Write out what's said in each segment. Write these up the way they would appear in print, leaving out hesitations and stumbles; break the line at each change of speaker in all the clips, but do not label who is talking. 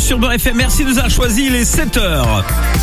sur Beurre FM. Merci de nous avoir choisi les 7h.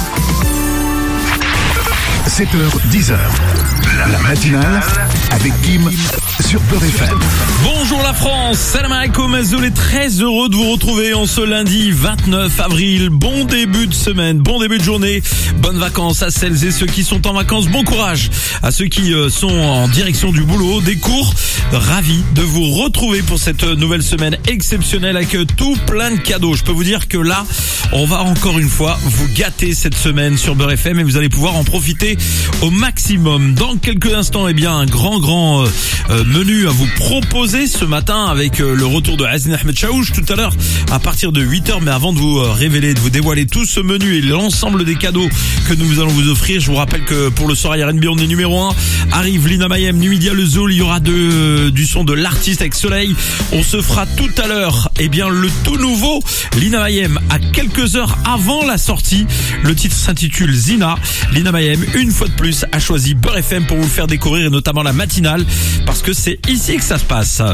7h, 10h. La matinale avec Kim sur Beurre FM.
Bonjour la France, salam alaikum, Azoul est très heureux de vous retrouver en ce lundi 29 avril. Bon début de semaine, bon début de journée, bonnes vacances à celles et ceux qui sont en vacances, bon courage à ceux qui sont en direction du boulot, des cours. Ravi de vous retrouver pour cette nouvelle semaine exceptionnelle avec tout plein de cadeaux. Je peux vous dire que là, on va encore une fois vous gâter cette semaine sur Beurre FM et vous allez pouvoir en profiter au maximum. Dans quelques instants, un grand menu à vous proposer ce matin avec le retour de Hazin Ahmed Chaouch tout à l'heure à partir de 8h. Mais avant de vous révéler, de vous dévoiler tout ce menu et l'ensemble des cadeaux que nous allons vous offrir, je vous rappelle que pour le soir R&B, on est numéro 1. Arrive Lina Mayem, Numidia Le Zoul, il y aura du son de l'artiste avec Soleil. On se fera tout à l'heure, le tout nouveau Lina Mayem à quelques heures avant la sortie. Le titre s'intitule Zina. Lina Mayem, une fois de plus, a choisi Beurre FM pour vous le faire découvrir et notamment la matinale parce que c'est ici que ça se passe.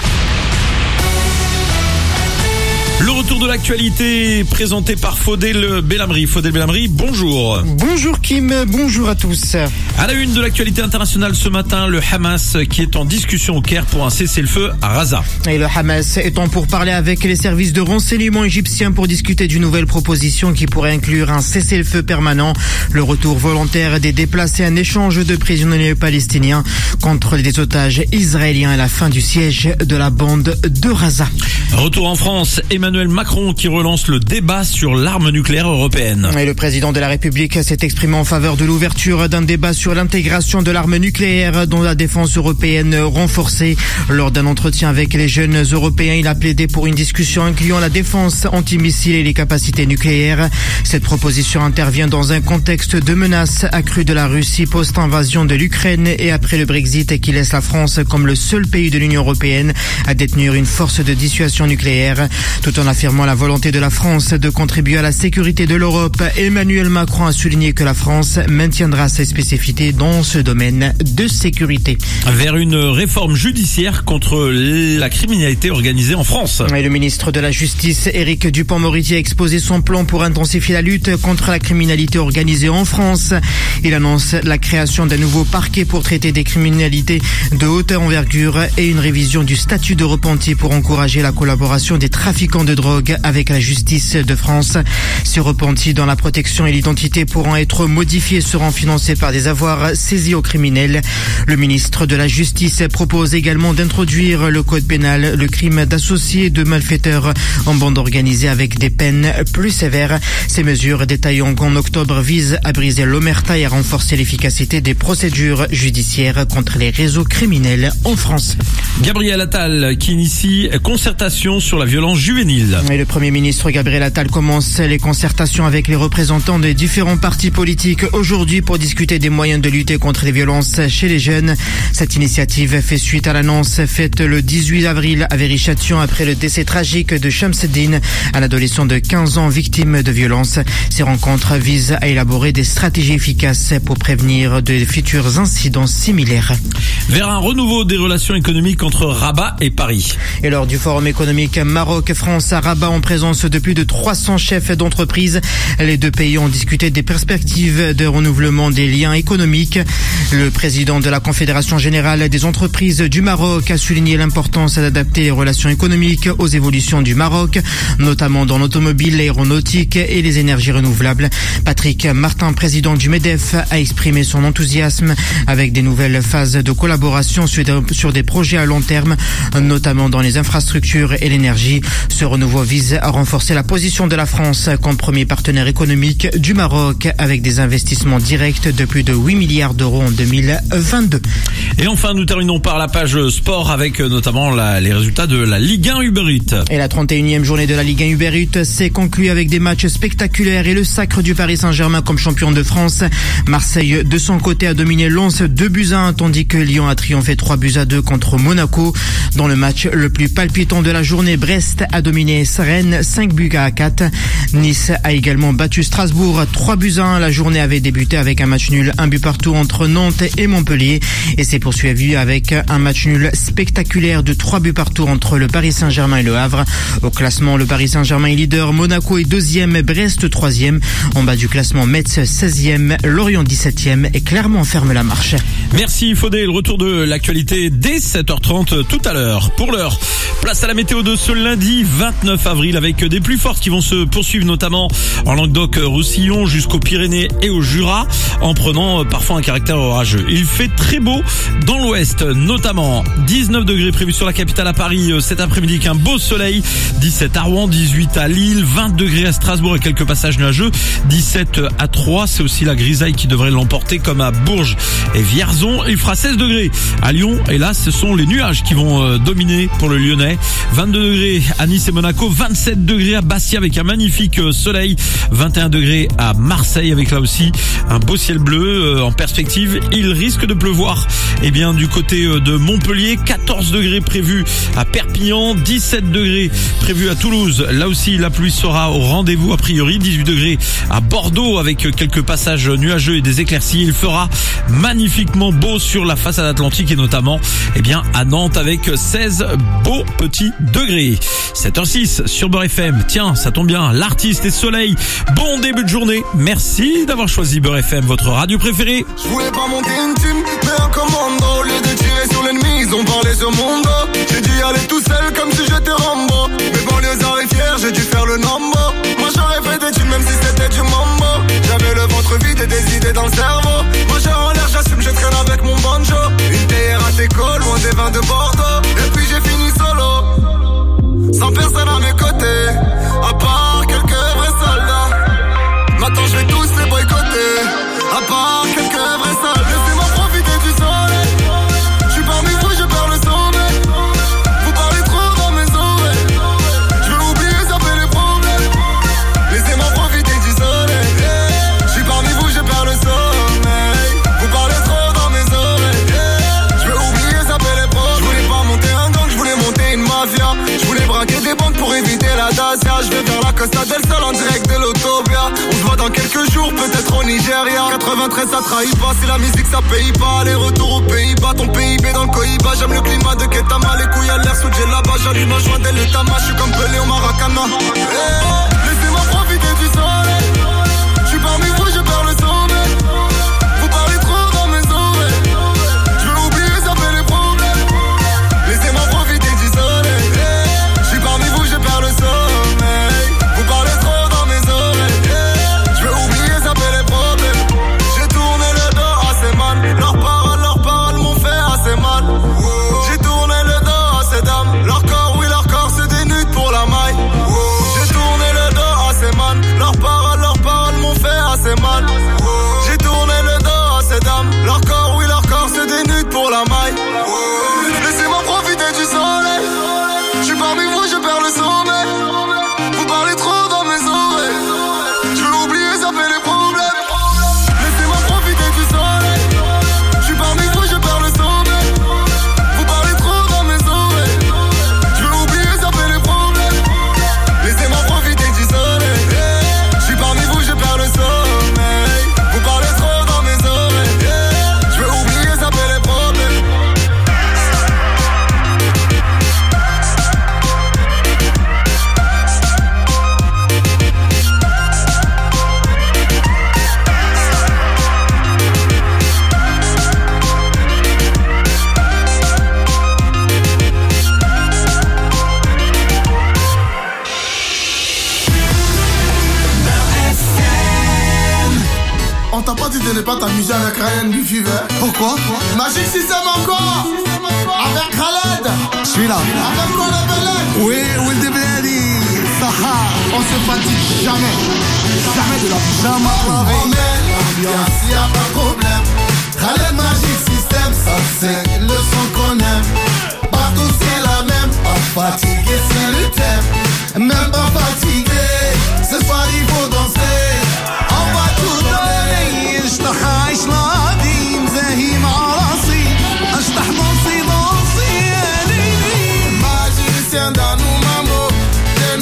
Le retour de l'actualité présenté par Faudel Belhamri. Faudel Belhamri, bonjour.
Bonjour Kim, bonjour à tous.
À la une de l'actualité internationale ce matin, le Hamas qui est en discussion au Caire pour un cessez-le-feu à Raza.
Et le Hamas est en pourparlers avec les services de renseignement égyptiens pour discuter d'une nouvelle proposition qui pourrait inclure un cessez-le-feu permanent, le retour volontaire des déplacés, un échange de prisonniers palestiniens contre des otages israéliens et la fin du siège de la bande de Raza.
Retour en France, Emmanuel Macron qui relance le débat sur l'arme nucléaire européenne.
Et le président de la République s'est exprimé en faveur de l'ouverture d'un débat sur l'intégration de l'arme nucléaire dans la défense européenne renforcée. Lors d'un entretien avec les jeunes européens, il a plaidé pour une discussion incluant la défense antimissile et les capacités nucléaires. Cette proposition intervient dans un contexte de menace accrue de la Russie post-invasion de l'Ukraine et après le Brexit qui laisse la France comme le seul pays de l'Union européenne à détenir une force de dissuasion nucléaire. Tout en affirmant la volonté de la France de contribuer à la sécurité de l'Europe, Emmanuel Macron a souligné que la France maintiendra ses spécificités dans ce domaine de sécurité.
Vers une réforme judiciaire contre la criminalité organisée en France.
Et le ministre de la Justice, Éric Dupond-Moretti, a exposé son plan pour intensifier la lutte contre la criminalité organisée en France. Il annonce la création d'un nouveau parquet pour traiter des criminalités de haute envergure et une révision du statut de repenti pour encourager la collaboration des trafiquants de drogue avec la justice de France. Ces repentis dans la protection et l'identité pourront être modifiés seront financés par des avoirs saisis aux criminels. Le ministre de la Justice propose également d'introduire le code pénal, le crime d'associé de malfaiteurs en bande organisée avec des peines plus sévères. Ces mesures détaillées en octobre visent à briser l'omerta et à renforcer l'efficacité des procédures judiciaires contre les réseaux criminels en France.
Gabriel Attal qui initie concertation sur la violence juvénile.
Et le Premier ministre Gabriel Attal commence les concertations avec les représentants des différents partis politiques aujourd'hui pour discuter des moyens de lutter contre les violences chez les jeunes. Cette initiative fait suite à l'annonce faite le 18 avril à Viry-Châtillon après le décès tragique de Shamseddine, un adolescent de 15 ans victime de violences. Ces rencontres visent à élaborer des stratégies efficaces pour prévenir de futurs incidents similaires.
Vers un renouveau des relations économiques entre Rabat et Paris.
Et lors du forum économique Maroc-France à Rabat en présence de plus de 300 chefs d'entreprise, les deux pays ont discuté des perspectives de renouvellement des liens économiques. Le président de la Confédération générale des entreprises du Maroc a souligné l'importance d'adapter les relations économiques aux évolutions du Maroc, notamment dans l'automobile, l'aéronautique et les énergies renouvelables. Patrick Martin, président du MEDEF, a exprimé son enthousiasme avec des nouvelles phases de collaboration sur des projets à long terme, notamment dans les infrastructures et l'énergie. Ce renouveau vise à renforcer la position de la France comme premier partenaire économique du Maroc avec des investissements directs de plus de 8 milliards d'euros en 2022.
Et enfin, nous terminons par la page sport avec notamment les résultats de la Ligue 1 Uber Eats.
Et la 31e journée de la Ligue 1 Uber Eats s'est conclue avec des matchs spectaculaires et le sacre du Paris Saint-Germain comme champion de France. Marseille, de son côté, a dominé Lens 2-1, tandis que Lyon a triomphé 3-2 contre Monaco. Dans le match le plus palpitant de la journée, Brest a dominé éliminé Rennes 5-4. Nice a également battu Strasbourg 3-1. La journée avait débuté avec un match nul, 1 but partout entre Nantes et Montpellier et s'est poursuivi avec un match nul spectaculaire de 3 buts partout entre le Paris Saint-Germain et le Havre. Au classement, le Paris Saint-Germain est leader, Monaco est 2e, Brest 3e. En bas du classement, Metz 16e, Lorient 17e et Clermont ferme la marche.
Merci Faudé, le retour de l'actualité dès 7h30 tout à l'heure. Pour l'heure, place à la météo de ce lundi 29 avril avec des pluies fortes qui vont se poursuivre notamment en Languedoc-Roussillon jusqu'aux Pyrénées et au Jura en prenant parfois un caractère orageux. Il fait très beau dans l'ouest, notamment 19 degrés prévus sur la capitale à Paris cet après-midi avec un beau soleil, 17 à Rouen, 18 à Lille, 20 degrés à Strasbourg et quelques passages nuageux, 17 à Troyes, c'est aussi la grisaille qui devrait l'emporter comme à Bourges et Vierzon. Il fera 16 degrés à Lyon et là ce sont les nuages qui vont dominer pour le Lyonnais, 22 degrés à Nice et Monaco, 27 degrés à Bastia avec un magnifique soleil, 21 degrés à Marseille avec là aussi un beau ciel bleu en perspective. Il risque de pleuvoir du côté de Montpellier, 14 degrés prévus à Perpignan, 17 degrés prévus à Toulouse. Là aussi la pluie sera au rendez-vous a priori, 18 degrés à Bordeaux avec quelques passages nuageux et des éclaircies. Il fera magnifiquement beau sur la façade atlantique et notamment à Nantes avec 16 beaux petits degrés. 7h06 sur Beurre FM. Tiens, ça tombe bien, l'artiste est Soleil. Bon début de journée. Merci d'avoir choisi Beurre FM, votre radio préférée.
Je voulais pas monter une team, mais un commando. Au lieu de tirer sur l'ennemi, ils ont parlé sur mon dos. J'ai dû y aller tout seul comme si j'étais Rambo. Mes banlieusards et fiers, j'ai dû faire le nombo. Moi j'aurais fait des thunes même si c'était du mambo. J'avais le ventre vide et des idées dans le cerveau. Moi j'ai en l'air, j'assume, je traîne avec mon banjo. Une théière à t'école, loin des vins de Bordeaux. Et puis j'ai fini solo, sans personne à mes côtés, à part quelques vrais soldats. Maintenant je vais tous les boycotter, à part quelques vrais soldats. Laissez-moi profiter du soleil. Je suis parmi vous, je perds le sommeil. Vous parlez trop dans mes oreilles. Je veux oublier, ça fait les problèmes. Laissez-moi profiter du soleil. Je suis parmi vous, je perds le sommeil. Vous parlez trop dans mes oreilles. Je veux oublier, ça fait les problèmes. Je voulais pas monter un gang, je voulais monter une mafia. Je voulais braquer des banques pour éviter la Dacia. Je vais vers la Costa del Sol en direct de l'Autobia. On se voit dans quelques jours, peut-être au Nigeria. 93 ça trahit pas, si la musique ça paye pas. Les retours aux Pays-Bas, ton PIB dans le Cohiba. J'aime le climat de Ketama, les couilles à l'air sous j'ai là-bas. J'allume un joint dès le tamas, je suis comme Pelé au Maracana. Laissez-moi profiter du soleil. Je suis parmi vous, je perds le sommeil. Vous parlez trop dans mes oreilles. Je veux oublier, ça fait les problèmes. Laissez-moi profiter du soleil. Je suis parmi vous, je perds le sommeil. Vous parlez trop dans mes oreilles. Je veux oublier, ça fait les problèmes. J'ai tourné le dos assez mal. Leurs paroles m'ont fait assez mal. J'ai tourné le dos à ces dames. Leur corps, oui, leur corps se dénude pour la maille. J'ai tourné le dos assez mal. Leurs paroles m'ont fait assez mal. J'ai tourné le dos à ces dames. Leur corps, oui, leur corps se dénude pour la maille. Laissez-moi profiter du soleil. Je suis parmi vous, je perds le sommeil. Vous parlez trop dans mes oreilles. Je veux oublier, ça fait les problèmes. Laissez-moi profiter du soleil. Je suis parmi vous, je perds le sommeil. Vous parlez trop dans mes oreilles. Je veux oublier, ça fait les problèmes. Laissez-moi profiter du soleil. Je suis parmi vous, je perds le sommeil. Vous parlez trop dans mes oreilles. Je veux oublier, ça fait les problèmes.
On t'a pas dit de ne pas t'amuser avec Ryan du Fever. Pourquoi? Magic System encore. Avec Khaled. Je suis là. Avec quoi le Belek? Oui, Will the Blady. Saha. On se fatigue jamais. Jamais de la vie. Jamais. On met l'ambiance, y'a pas de problème. Khaled Magic System, ça c'est le son qu'on aime. Partout c'est la même. Pas fatigué, c'est le thème. Même pas fatigué. Ce soir il faut danser. On va tout donner. اشطح عيش نادي مزاهي مع راسي اشطح دونسي دونسي يا ليلي Magicien dans nos mambo, de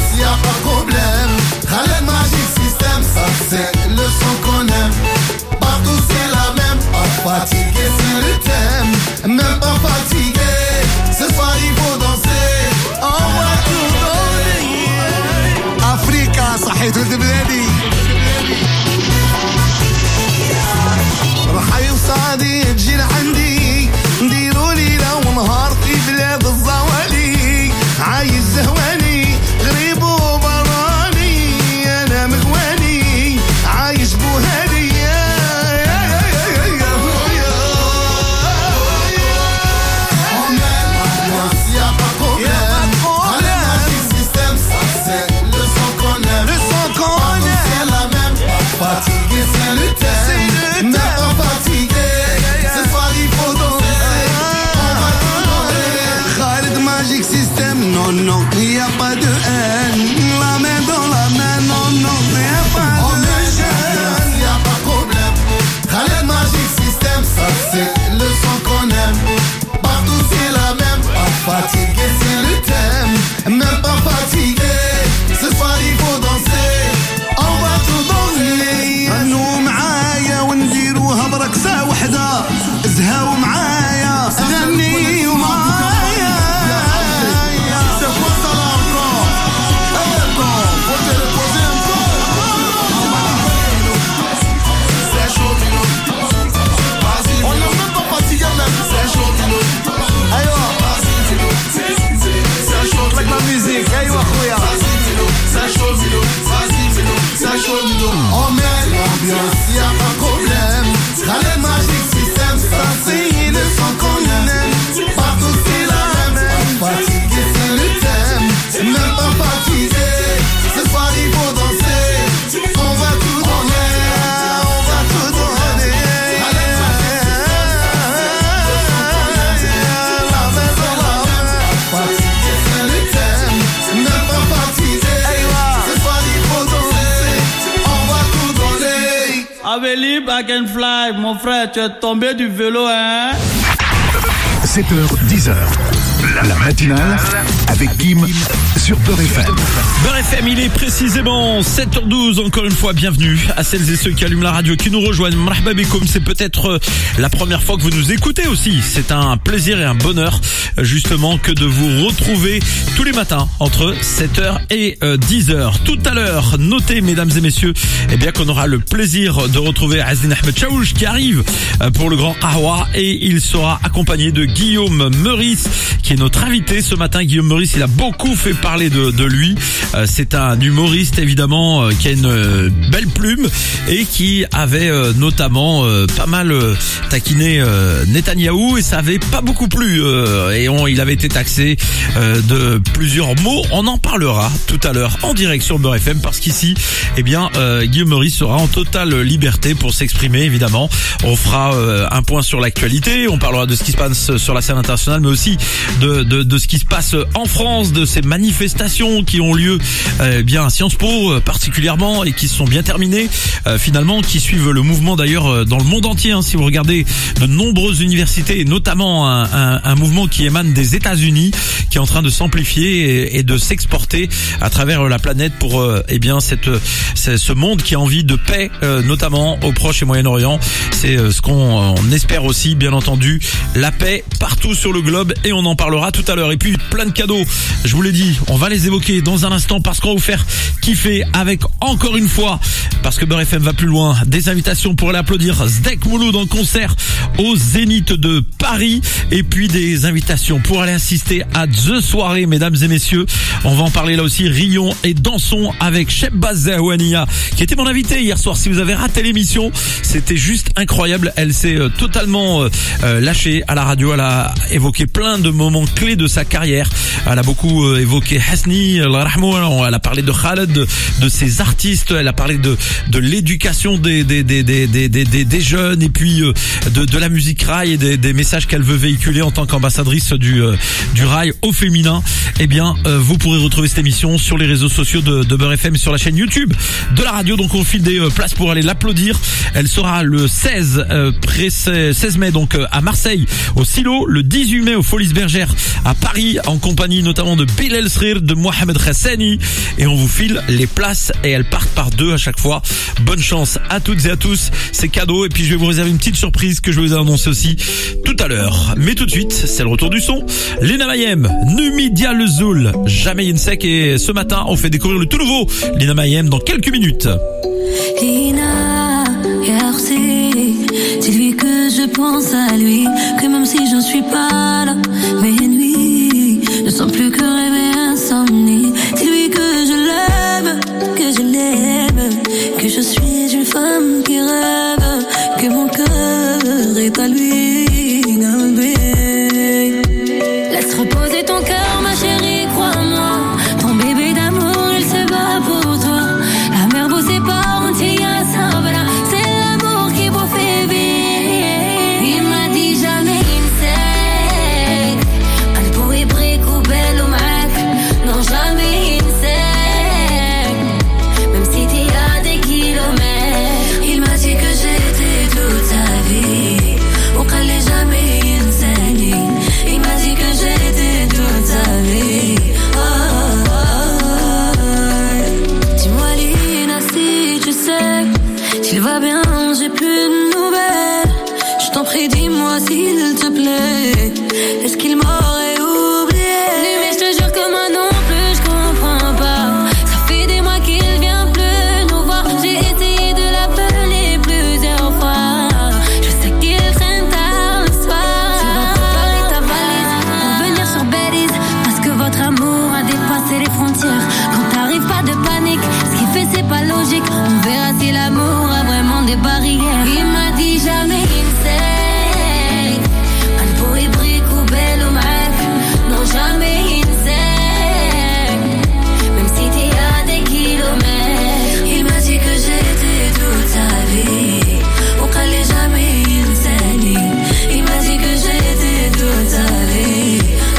Ambiance, y'a pas de problème. Khaled Magic System, ça c'est le son qu'on aime. Partout c'est la même. Pas fatigué, c'est le thème. Même pas fatigué. Ce soir il faut danser. On va tout donner. Africa, صحيت ولد بلادي. رح يوصادي تجي لعندي. نديروا ليلة ونهار في بلاد الزوالي. عايز زهواني غريب وبراني. أنا مغواني عايش بوهالي. Fatigué, c'est le thème. Même pas fatigué. Ce soir il faut danser. On va tout donner. Khaled Magic System. Non, non, y a pas de haine. La main dans la main. Non, non, y a pas de haine. Y a pas de problème. Khaled Magic System. Ça c'est le son qu'on aime. Partout c'est la même. Pas fatigué, c'est le thème. Même pas fatigué. Ce soir il faut danser. On va tout donner. غنوا معايا ونديروها برقصة وحدة. زهاو معايا غنيو معايا. On met l'ambiance, y'a pas de problème. Khaled Magic System, ça c'est le son qu'on aime. Partout c'est la même. Pas fatigué, c'est le thème. Même pas fatigué. Ce soir il faut danser. On va tout donner. On va tout donner. Khaled Magic System, la maison la main. Pas fatigué, c'est le thème. Même pas fatigué. Ce soir il faut danser. On va tout donner.
Amélie, back and fly, mon frère, tu es tombé du vélo, hein?
7h, 10h. La matinale avec Kim sur Beurre FM.
Beurre FM, il est précisément 7h12. Encore une fois, bienvenue à celles et ceux qui allument la radio, qui nous rejoignent. Marhaba bikoum, c'est peut-être la première fois que vous nous écoutez aussi. C'est un plaisir et un bonheur, justement, que de vous retrouver tous les matins entre 7h et 10h. Tout à l'heure, notez, mesdames et messieurs, eh bien qu'on aura le plaisir de retrouver Azdin Ahmed Chaouch qui arrive pour le Grand Kahwa, et il sera accompagné de Guillaume Meurice, qui est notre invité ce matin. Guillaume Meurice, il a beaucoup fait parler de lui. C'est un humoriste, évidemment, qui a une belle plume et qui avait notamment pas mal taquiné Netanyahou, et ça avait pas beaucoup plu. Il avait été taxé de plusieurs mots. On en parlera tout à l'heure en direct sur Beurre FM, parce qu'ici, eh bien, Guillaume Meurice sera en totale liberté pour s'exprimer, évidemment. On fera un point sur l'actualité. On parlera de ce qui se passe sur la scène internationale, mais aussi de ce qui se passe en France, de ces manifestations qui ont lieu bien à Sciences Po particulièrement, et qui se sont bien terminées finalement, qui suivent le mouvement d'ailleurs dans le monde entier, hein. Si vous regardez de nombreuses universités, et notamment un mouvement qui émane des États-Unis, qui est en train de s'amplifier et de s'exporter à travers la planète pour eh bien ce monde qui a envie de paix, notamment au Proche et Moyen-Orient. C'est ce qu'on espère aussi, bien entendu, la paix partout sur le globe, et on en parlera tout à l'heure. Et puis plein de cadeaux, je vous l'ai dit, on va les évoquer dans un instant, parce qu'on va vous faire kiffer avec, encore une fois, parce que Beurre FM va plus loin, des invitations pour aller applaudir Zdek Mouloud en concert au Zénith de Paris, et puis des invitations pour aller assister à The Soirée, mesdames et messieurs. On va en parler là aussi, rions et dansons avec Shebaz Zahouania, qui était mon invité hier soir. Si vous avez raté l'émission, c'était juste incroyable. Elle s'est totalement lâchée à la radio. Elle a évoqué plein de moments clés de sa carrière. Elle a beaucoup évoqué Hasni, elle a parlé de Khaled, de ses artistes. Elle a parlé de l'éducation des jeunes, et puis de la musique rail, et des messages qu'elle veut véhiculer en tant qu'ambassadrice du rail au féminin. Eh bien, vous pourrez retrouver cette émission sur les réseaux sociaux de Beurre FM, sur la chaîne YouTube de la radio. Donc on file des places pour aller l'applaudir. Elle sera le 16 mai donc à Marseille au Silo, le 18 mai au Folies Bergères à Paris, en compagnie compagnie notamment de Bilal Srir, de Mohamed Hassani. Et on vous file les places et elles partent par 2 à chaque fois. Bonne chance à toutes et à tous. C'est cadeau. Et puis je vais vous réserver une petite surprise que je vais vous annoncer aussi tout à l'heure. Mais tout de suite, c'est le retour du son. Lena Mayhem, Numidia le Zoul, Jamais Insek. Et ce matin, on fait découvrir le tout nouveau Lena Mayhem dans quelques minutes.
Lina, c'est lui que je pense à lui, que même si j'en suis pas là, mes nuits ne sont plus que rêve et insomnie. C'est lui que je l'aime, que je suis une femme qui rêve, que mon cœur est à lui. Laisse reposer ton cœur, ma chérie, crois-moi, ton bébé d'amour, il se bat pour toi. La mer vous sépare, on t'y a ça, voilà. C'est l'amour qui vous fait vivre. Il m'a dit jamais insect. Elle pourrait brico belle au mac. Non, jamais insect. Même si t'es à des kilomètres. Il m'a dit que j'étais toute sa vie. Au cas les jamais insect. Il m'a dit que j'étais toute sa vie. Dis-moi Lina si tu sais s'il va bien, j'ai plus de nouvelles. Je t'en prie dis-moi s'il te plaît. Est-ce qu'il m'aurait oublié? Mais je te jure que moi non plus je comprends pas. Ça fait des mois qu'il vient plus nous voir. J'ai essayé de l'appeler plusieurs fois. Je sais qu'il traîne tard le soir. Tu vas préparer ta valise pour venir sur Belize, parce que votre amour a dépassé les frontières. Quand t'arrives pas de panique, ce qu'il fait c'est pas logique. On verra si l'amour a vraiment des barrières. Il m'a dit jamais insect. Elle pourrait brico belle au mac. Non jamais insect. Même si t'es à des kilomètres. Il m'a dit que j'étais toute sa vie. Au cas les jamais insect. Il m'a dit que j'étais toute sa vie.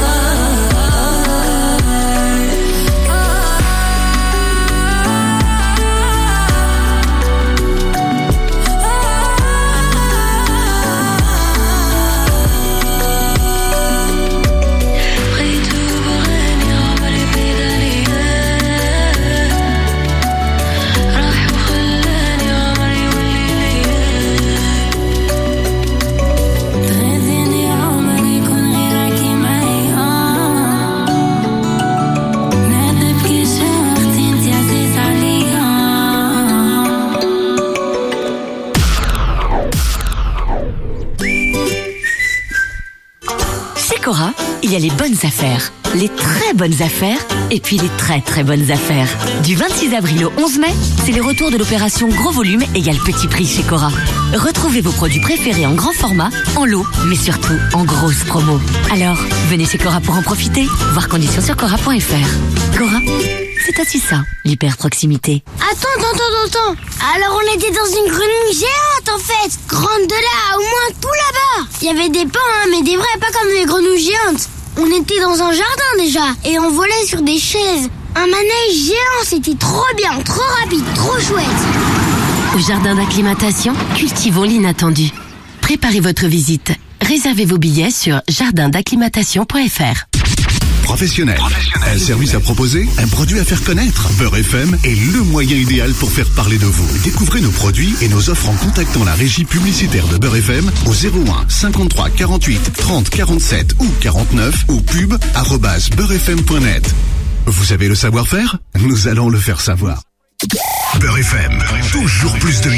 Cora, il y a les bonnes affaires, les très bonnes affaires et puis les très très bonnes affaires. Du 26 avril au 11 mai, c'est le retour de l'opération Gros Volume égale Petit Prix chez Cora. Retrouvez vos produits préférés en grand format, en lot, mais surtout en grosse promo. Alors, venez chez Cora pour en profiter. Voir conditions sur cora.fr. Cora, c'est aussi ça, l'hyper proximité.
Attends. Alors on était dans une grenouille géante en fait. Grande de là, au moins tout là-bas. Il y avait des pans, hein, mais des vrais, pas comme les grenouilles géantes. On était dans un jardin déjà, et on volait sur des chaises. Un manège géant, c'était trop bien, trop rapide, trop chouette.
Au jardin d'acclimatation, cultivons l'inattendu. Préparez votre visite. Réservez vos billets sur jardindacclimatation.fr.
Professionnel. Un service à proposer, un produit à faire connaître. Beurre FM est le moyen idéal pour faire parler de vous. Découvrez nos produits et nos offres en contactant la régie publicitaire de Beurre FM au 01 53 48 30 47 ou 49 ou pub@beurrefm.net. Vous avez le savoir-faire? Nous allons le faire savoir. Beurre FM, toujours plus de hits.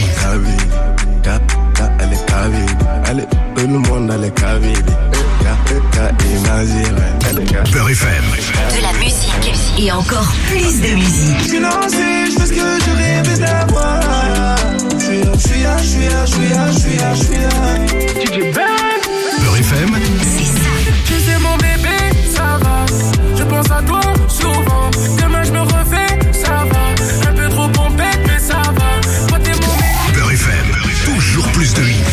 Tout le monde a les caviles.
Beurre FM.
De la musique et encore plus de musique.
Je suis lancé, je fais ce que je rêvais d'avoir. Je suis là.
Beurre FM.
C'est ça.
Tu sais mon bébé, ça va. Je pense à toi souvent. Demain je me refais, ça va. Un peu trop pompette, mais ça va. Moi t'es mon bébé.
Beurre FM, toujours plus de hits.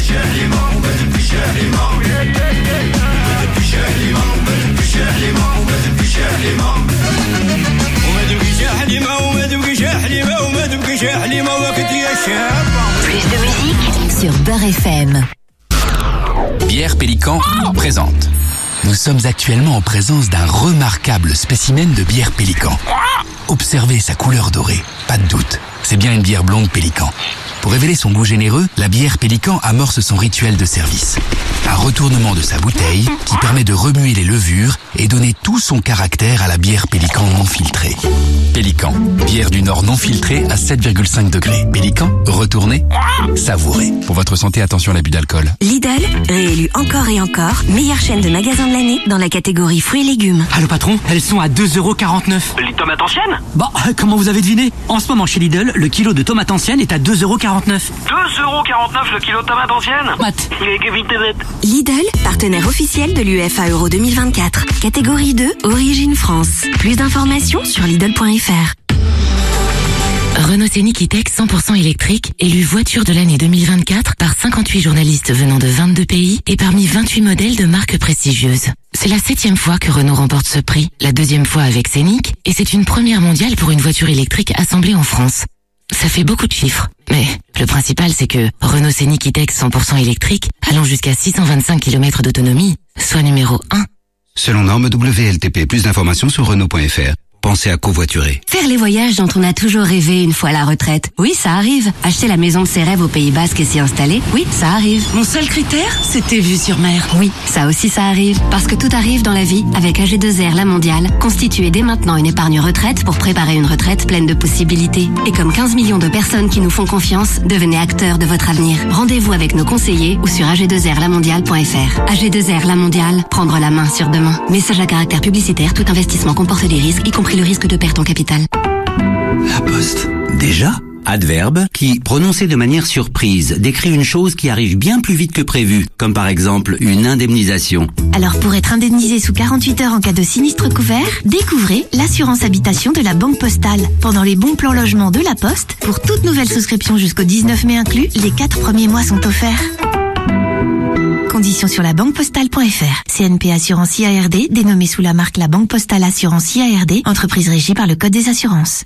Plus de musique sur Beurre FM.
Bière Pélican présente Nous sommes actuellement en présence d'un remarquable spécimen de bière Pélican. Observez sa couleur dorée, pas de doute, c'est bien une bière blonde Pélican. Pour révéler son goût généreux, la bière Pélican amorce son rituel de service. Un retournement de sa bouteille qui permet de remuer les levures et donner tout son caractère à la bière Pélican non filtrée. Pélican, bière du Nord non filtrée à 7,5 degrés. Pélican, retournez, savourez. Pour votre santé, attention à l'abus d'alcool.
Lidl, réélu encore et encore, meilleure chaîne de magasins de l'année dans la catégorie fruits et légumes.
Allô patron, elles sont à 2,49 €.
Les tomates anciennes ?
Bah, comment vous avez deviné ? En ce moment chez Lidl, le kilo de tomates anciennes est à 2,49 €.
2,49 € le kilo de tomates anciennes ?
Matt.
Lidl, partenaire officiel de l'UEFA Euro 2024. Catégorie 2, Origine France. Plus d'informations sur Lidl.fr.
Renault Scénic E-Tech 100% électrique, élu voiture de l'année 2024 par 58 journalistes venant de 22 pays et parmi 28 modèles de marques prestigieuses. C'est la 7e fois que Renault remporte ce prix, la 2e fois avec Scénic, et c'est une première mondiale pour une voiture électrique assemblée en France. Ça fait beaucoup de chiffres, mais le principal c'est que Renault Scénic E-Tech 100% électrique, allant jusqu'à 625 km d'autonomie, soit numéro 1.
Selon norme WLTP, plus d'informations sur Renault.fr. Pensez à covoiturer.
Faire les voyages dont on a toujours rêvé une fois à la retraite. Oui, ça arrive. Acheter la maison de ses rêves au Pays Basque et s'y installer. Oui, ça arrive.
Mon seul critère, c'était vue sur mer.
Oui, ça aussi ça arrive. Parce que tout arrive dans la vie avec AG2R La Mondiale. Constituez dès maintenant une épargne retraite pour préparer une retraite pleine de possibilités. Et comme 15 millions de personnes qui nous font confiance, devenez acteurs de votre avenir. Rendez-vous avec nos conseillers ou sur ag2rlamondiale.fr. AG2R La Mondiale, prendre la main sur demain. Message à caractère publicitaire, tout investissement comporte des risques, y compris le risque de perte en capital.
La Poste. Déjà ? Adverbe qui, prononcé de manière surprise, décrit une chose qui arrive bien plus vite que prévu, comme par exemple une indemnisation.
Alors pour être indemnisé sous 48 heures en cas de sinistre couvert, découvrez l'assurance habitation de la Banque Postale. Pendant les bons plans logement de la Poste, pour toute nouvelle souscription jusqu'au 19 mai inclus, les 4 premiers mois sont offerts. Conditions sur la banquepostale.fr. CNP Assurance IARD, dénommée sous la marque La Banque Postale Assurance IARD, entreprise régie par le Code des assurances.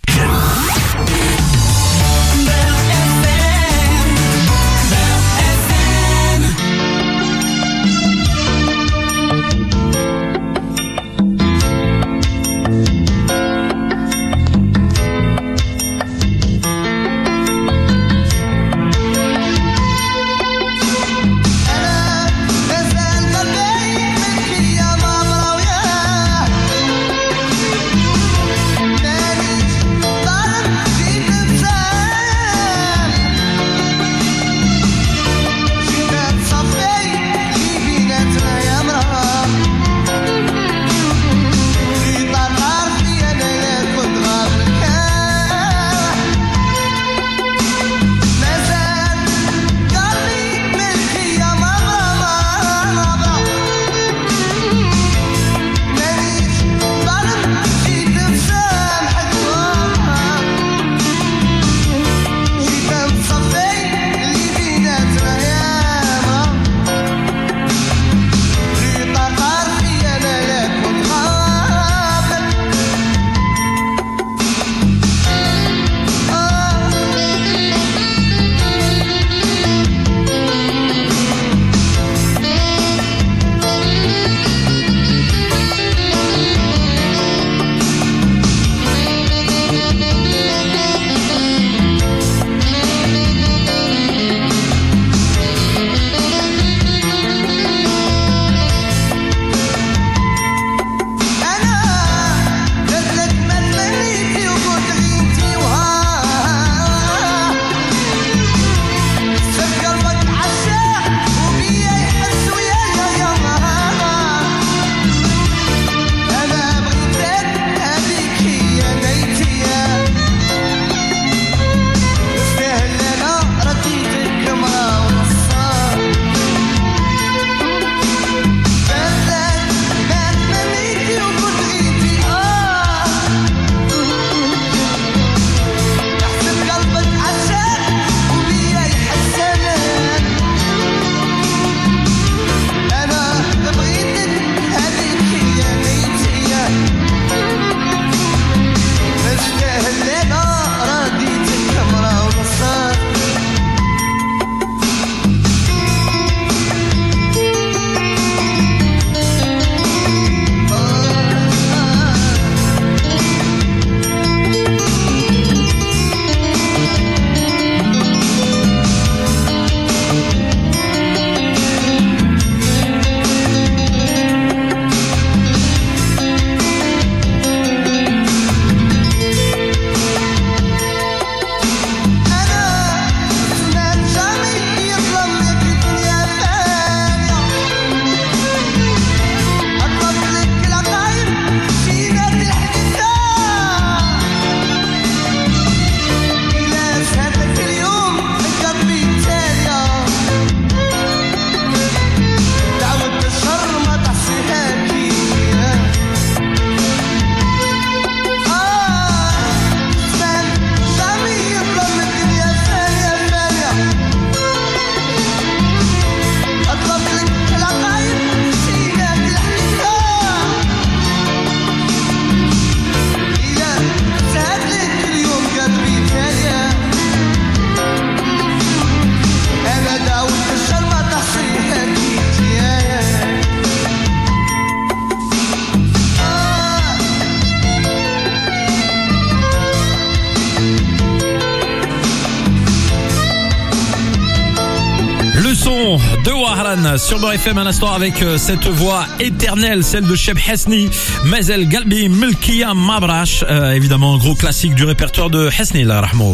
son de Wahran sur Beurre FM un instant avec cette voix éternelle, celle de Cheb Hesni, Mazel Galbi Milkia Mabrash, évidemment un gros classique du répertoire de Hesni, la Rahmo.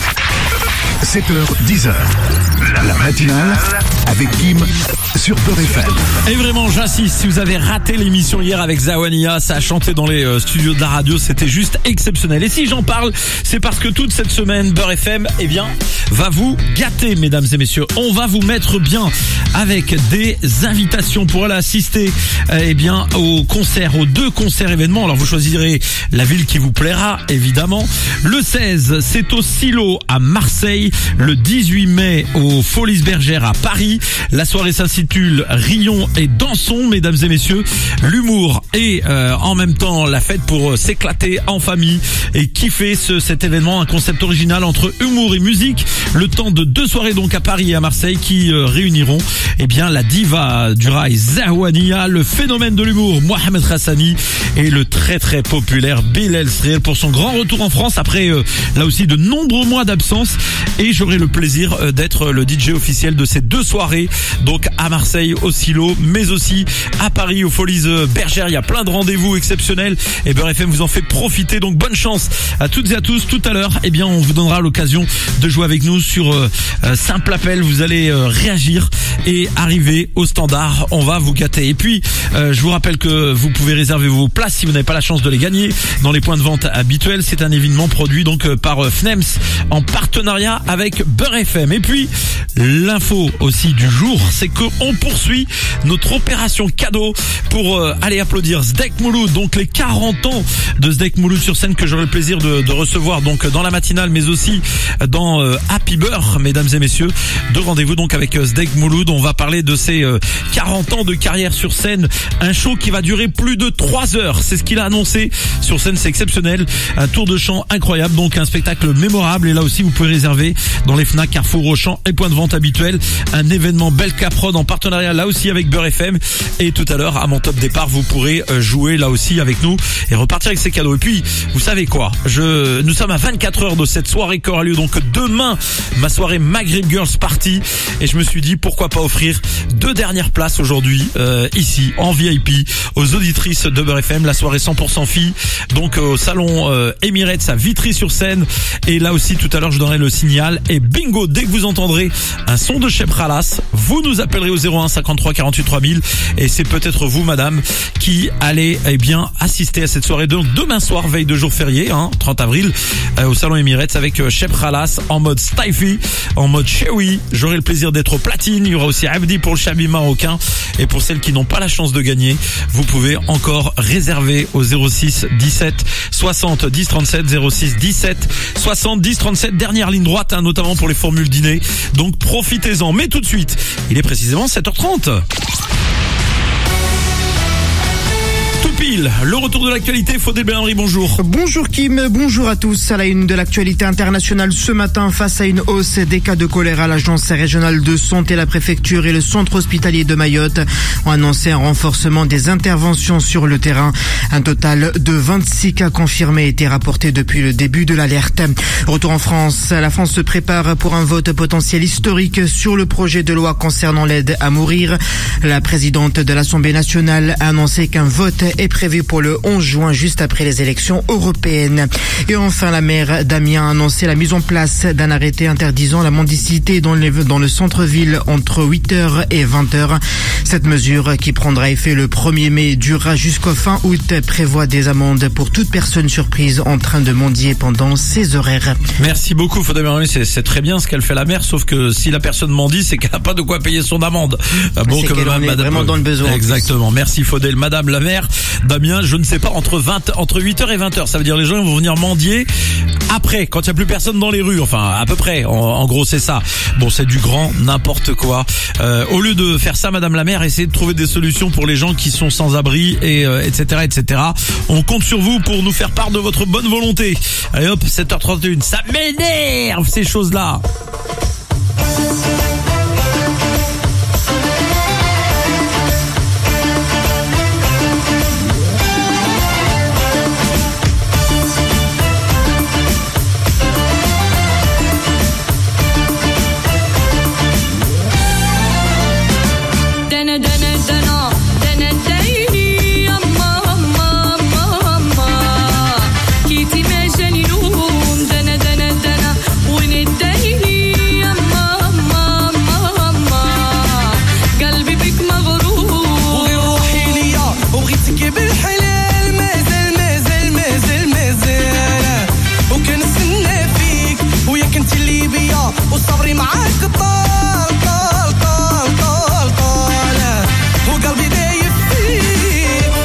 7h, 10h, la matinale avec Kim sur Beurre FM.
Et vraiment, j'insiste, si vous avez raté l'émission hier avec Zawania, ça a chanté dans les studios de la radio, c'était juste exceptionnel. Et si j'en parle, c'est parce que toute cette semaine, Beurre FM, eh bien, va vous gâter, mesdames et messieurs. On va vous mettre bien avec des invitations pour aller assister, eh bien, aux concerts, aux 2 concerts événements. Alors vous choisirez la ville qui vous plaira, évidemment. Le 16, c'est au Silo à Marseille. Le 18 mai aux Folies Bergères à Paris. La soirée s'intitule Rions et dansons, mesdames et messieurs. L'humour et en même temps la fête pour s'éclater en famille et kiffer cet événement, un concept original entre humour et musique. Le temps de 2 soirées donc à Paris et à Marseille qui réuniront eh bien la diva du rail Zawania, le phénomène de l'humour Mohamed Hassani et le très très populaire Bilal Sreel pour son grand retour en France après là aussi de nombreux mois d'absence. Et j'aurai le plaisir d'être le DJ officiel de ces 2 soirées, donc à Marseille au Silo, mais aussi à Paris aux Folies Bergères. Il y a plein de rendez-vous exceptionnels et Beurre FM vous en fait profiter. Donc bonne chance à toutes et à tous. Tout à l'heure, eh bien on vous donnera l'occasion de jouer avec nous sur simple appel. Vous allez réagir et arriver au standard. On va vous gâter. Et puis je vous rappelle que vous pouvez réserver vos places si vous n'avez pas la chance de les gagner dans les points de vente habituels. C'est un événement produit donc par Fnems en partenariat avec Beurre FM. Et puis l'info aussi du jour, c'est qu'on poursuit notre opération cadeau pour aller applaudir Zdek Mouloud, donc les 40 ans de Zdek Mouloud sur scène que j'aurai le plaisir de recevoir donc dans la matinale, mais aussi dans Happy Beurre, mesdames et messieurs. 2 rendez-vous donc avec Zdek Mouloud. On va parler de ses 40 ans de carrière sur scène, un show qui va durer plus de 3 heures. C'est ce qu'il a annoncé sur scène, c'est exceptionnel, un tour de chant incroyable, donc un spectacle mémorable. Et là aussi vous pouvez réserver dans les Fnac, Carrefour, Auchan et points de vente habituels. Un événement Belcaprod en partenariat là aussi avec Beurre FM. Et tout à l'heure à mon top départ vous pourrez jouer là aussi avec nous et repartir avec ces cadeaux. Et puis vous savez quoi, nous sommes à 24 heures de cette soirée qui aura lieu donc demain, ma soirée Maghreb Girls Party, et je me suis dit pourquoi pas offrir 2 dernières places aujourd'hui ici en VIP aux auditrices de Beurre FM. La soirée 100% filles donc au salon Emirates à Vitry-sur-Seine. Et là aussi tout à l'heure je donnerai le signal et bingo, dès que vous entendrez un son de Cheb Khalas, vous nous appellerez au 01 53 48 3000 et c'est peut-être vous madame qui allez eh bien assister à cette soirée donc demain soir, veille de jour férié 30 avril au salon Emirates avec Cheb Khalas en mode Stiffy, en mode Chewy. J'aurai le plaisir d'être au platine. Il y aura aussi Abdi pour le Chabi marocain. Et pour celles qui n'ont pas la chance de gagner, vous pouvez encore réserver au 06 17 60 10 37, 06 17 60 10 37, dernière ligne droite notamment pour les formules dîner. Donc profitez-en. Mais tout de suite, il est précisément 7h30. Le retour de l'actualité, Faudel Benhamri, bonjour.
Bonjour Kim, bonjour à tous. À la une de l'actualité internationale ce matin, face à une hausse des cas de choléra, l'agence régionale de santé, la préfecture et le centre hospitalier de Mayotte ont annoncé un renforcement des interventions sur le terrain. Un total de 26 cas confirmés étaient rapportés depuis le début de l'alerte. Retour en France, la France se prépare pour un vote potentiel historique sur le projet de loi concernant l'aide à mourir. La présidente de l'Assemblée nationale a annoncé qu'un vote est prévu pour le 11 juin, juste après les élections européennes. Et enfin, la maire d'Amiens a annoncé la mise en place d'un arrêté interdisant la mendicité dans le centre-ville entre 8h et 20h. Cette mesure, qui prendra effet le 1er mai, durera jusqu'au fin août, prévoit des amendes pour toute personne surprise en train de mendier pendant ces horaires.
Merci beaucoup, Faudel Benhamri. C'est très bien ce qu'elle fait la maire, sauf que si la personne mendie, c'est qu'elle n'a pas de quoi payer son amende.
Bon, c'est qu'elle est vraiment dans le besoin.
Exactement. Merci Faudel. Madame la maire d'Amiens, je ne sais pas, entre 8h et 20h, ça veut dire les gens vont venir mendier après, quand il n'y a plus personne dans les rues, enfin à peu près, en gros c'est ça. Bon, c'est du grand n'importe quoi. Au lieu de faire ça, madame la maire, essayez de trouver des solutions pour les gens qui sont sans abri et etc. On compte sur vous pour nous faire part de votre bonne volonté. Allez hop, 7h31, ça m'énerve ces choses-là.
اللي بيا وصبري معاك طال طال طال طال طال وقلبي دايب فيك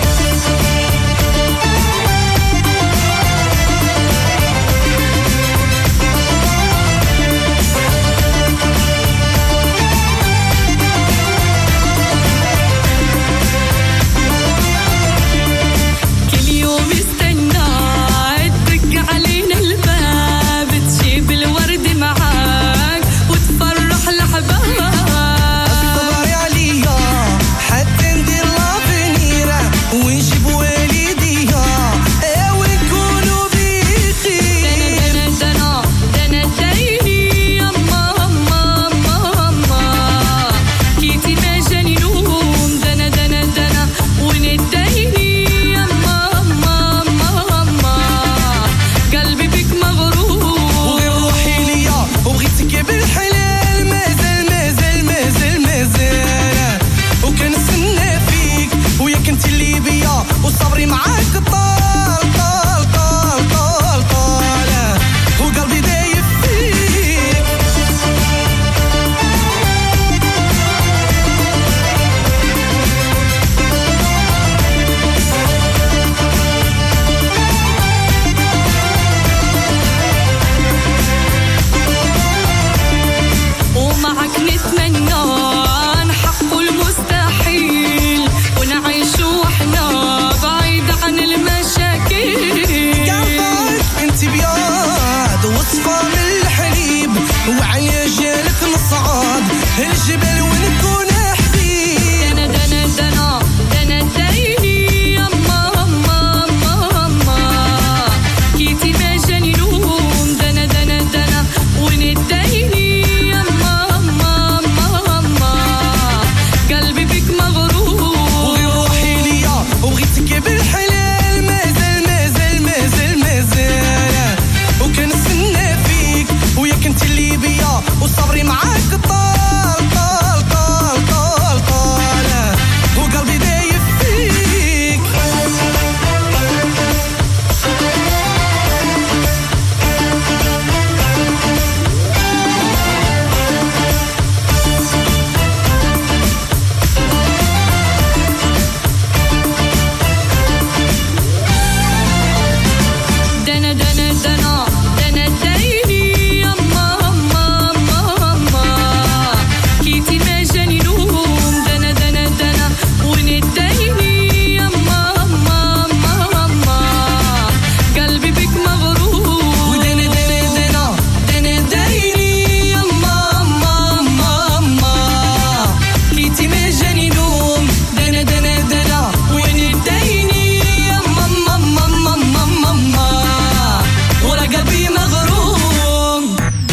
كل يوم استنى تدق علينا الباب تجيب الورد معاك وتفرح الأحباب
صبري عليا حتى ندير لافنيرة ونجيب والديا ونكونوا بخير
دنا دايني يما ما ما ما كيتي ما جاني نوم دنا وندايني يما ما ما ما قلبي بك مغروم
وغير روحي ليا وبغيتك بالحلال مازال وكنستنى فيك وياك انت اللي بيا وصبري معاك طال طال طال طال طال وقلبي دايب فيك
ومعك نتمنى نحقق المستحيل ونعيش وحنا بعيد عن المشاكل
قلبك انت بياض وصفة من الحليب وعليا جالك نصعد الجبل ونكون حبيب
دنا دايني يما ما ما ما كيتي ما جاني نوم دنا وندايني يما ما ما ما قلبي بك مغروم
وغير روحي ليا وبغيتك بالحلال مازال وكنستنى فيك وياك انت اللي بيا وصبري معاك طال طال طال طال طال وقلبي دايب فيك
دنا دايني يما ما ما ما كيتي ما جاني نوم دنا وندايني يما ما ما ما قلبي بك مغروم
دنا دايني يما ما ما ما كيتي ما جاني نوم دنا وندايني يما ما ما ما ما ما ورا قلبي مغروم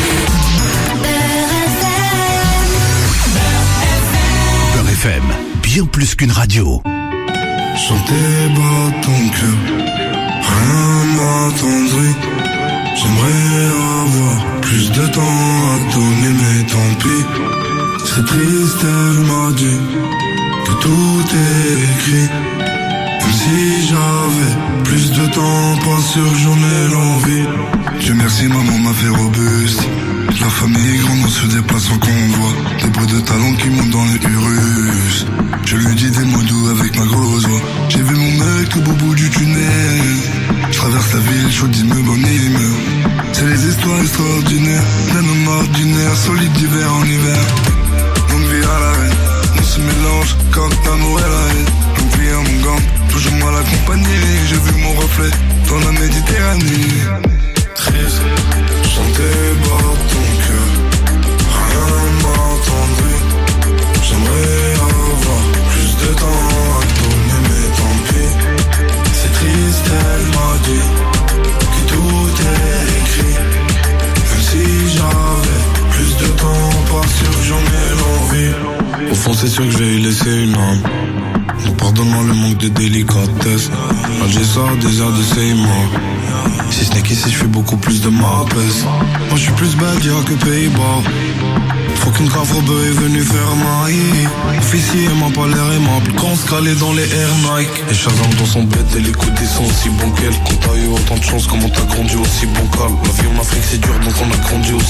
Beurre FM, bien plus qu'une radio.
Chanter bat ton cœur, rien m'attendrit. J'aimerais avoir plus de temps à donner, mais tant pis. C'est triste, elle m'a dit que tout est écrit. Même si j'avais plus de temps, pas sûr que j'en ai l'envie. Dieu merci, maman m'a fait robuste. La famille grande, on se déplace sans convoi. Des bruits de talons qui montent dans les Urus. Je lui dis des mots doux avec ma grosse voix. J'ai vu mon mec au bout du tunnel. Je traverse la ville, chaud d'immeuble en immeuble. C'est les histoires extraordinaires d'un homme ordinaire, solide d'hiver en hiver. Longue vie à la reine, on se mélange comme l'amour et la haine. Longue vie à mon gang, toujours mal accompagné. J'ai vu mon reflet dans la Méditerranée. Triste, chanter bat ton cœur, rien m'attendrit. J'aimerais avoir plus de temps à donner, mais tant pis. C'est triste, elle m'a dit que tout est écrit. Même si j'avais plus de temps, pas sûr que j'en ai l'envie. Au fond c'est sûr que je vais y laisser une âme. Donc pardonne-moi le manque de délicatesse. Malgré ça, des airs de Seymour. Si ce n'est qu'ici je fais beaucoup plus de ma pèse. Moi je suis plus Belgique que Pays-Bas. Faut qu'une cafrobe est venue faire maille. Officier m'a pas l'air aimable quand on se calait dans les Air Nike. Les Shazam dans son bête et les coups des sont aussi bons qu'elle. Quand t'as eu autant de chance, comment t'as grandi aussi bon cal. La vie en Afrique c'est dur donc on a grandi aussi dur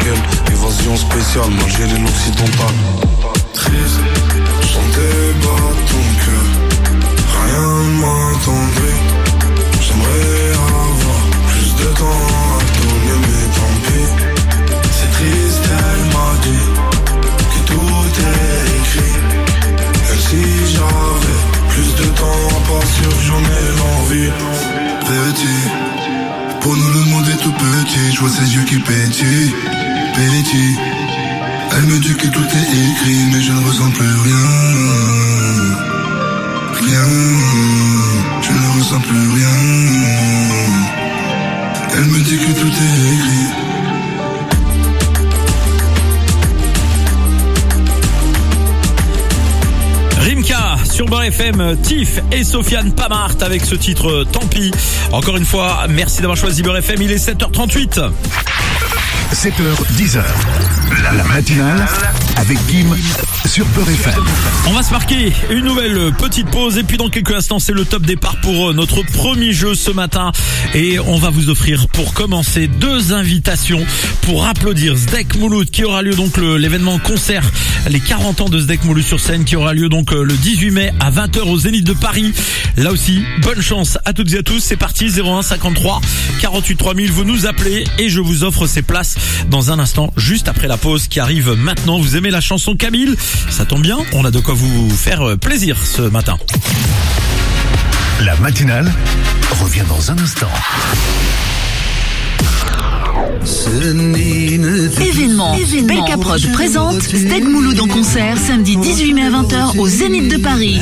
nickel. Évasion spéciale, malgré les l'occidentale. Triste, chanter bat ton cœur. Rien ne m'attendrait. J'aimerais avoir plus de temps à donner, mais tant pis. C'est triste, elle m'a dit que tout est écrit. Et si j'avais plus de temps, pas sûr que j'en ai l'envie. Petit, pour nous le monde est tout petit. Je vois ses yeux qui pétillent, pétillent. Elle me dit que tout est écrit, mais je ne ressens plus rien. Rien, je ne ressens plus rien. Elle me dit que tout est écrit.
Rimka sur Beurre FM, Tiff et Sofiane Pamart avec ce titre Tant pis. Encore une fois, merci d'avoir choisi Beurre FM, il est 7h38.
7h, 10h. La matinale avec Kim sur Beurre FM.
On va se marquer une nouvelle petite pause et puis dans quelques instants c'est le top départ pour notre premier jeu ce matin et on va vous offrir pour commencer 2 invitations pour applaudir Zdek Mouloud qui aura lieu donc l'événement concert les 40 ans de Zdek Mouloud sur scène qui aura lieu donc le 18 mai à 20h au Zénith de Paris. Là aussi, bonne chance à toutes et à tous. C'est parti, 01 53 48 3000, vous nous appelez et je vous offre ces places dans un instant juste après la pause qui arrive maintenant. Vous aimez la chanson Camille? Ça tombe bien, on a de quoi vous faire plaisir ce matin.
La matinale revient dans un instant.
Événement. Belcaprod présente Zdek Mouloud en concert samedi 18 mai à 20h au Zénith de Paris.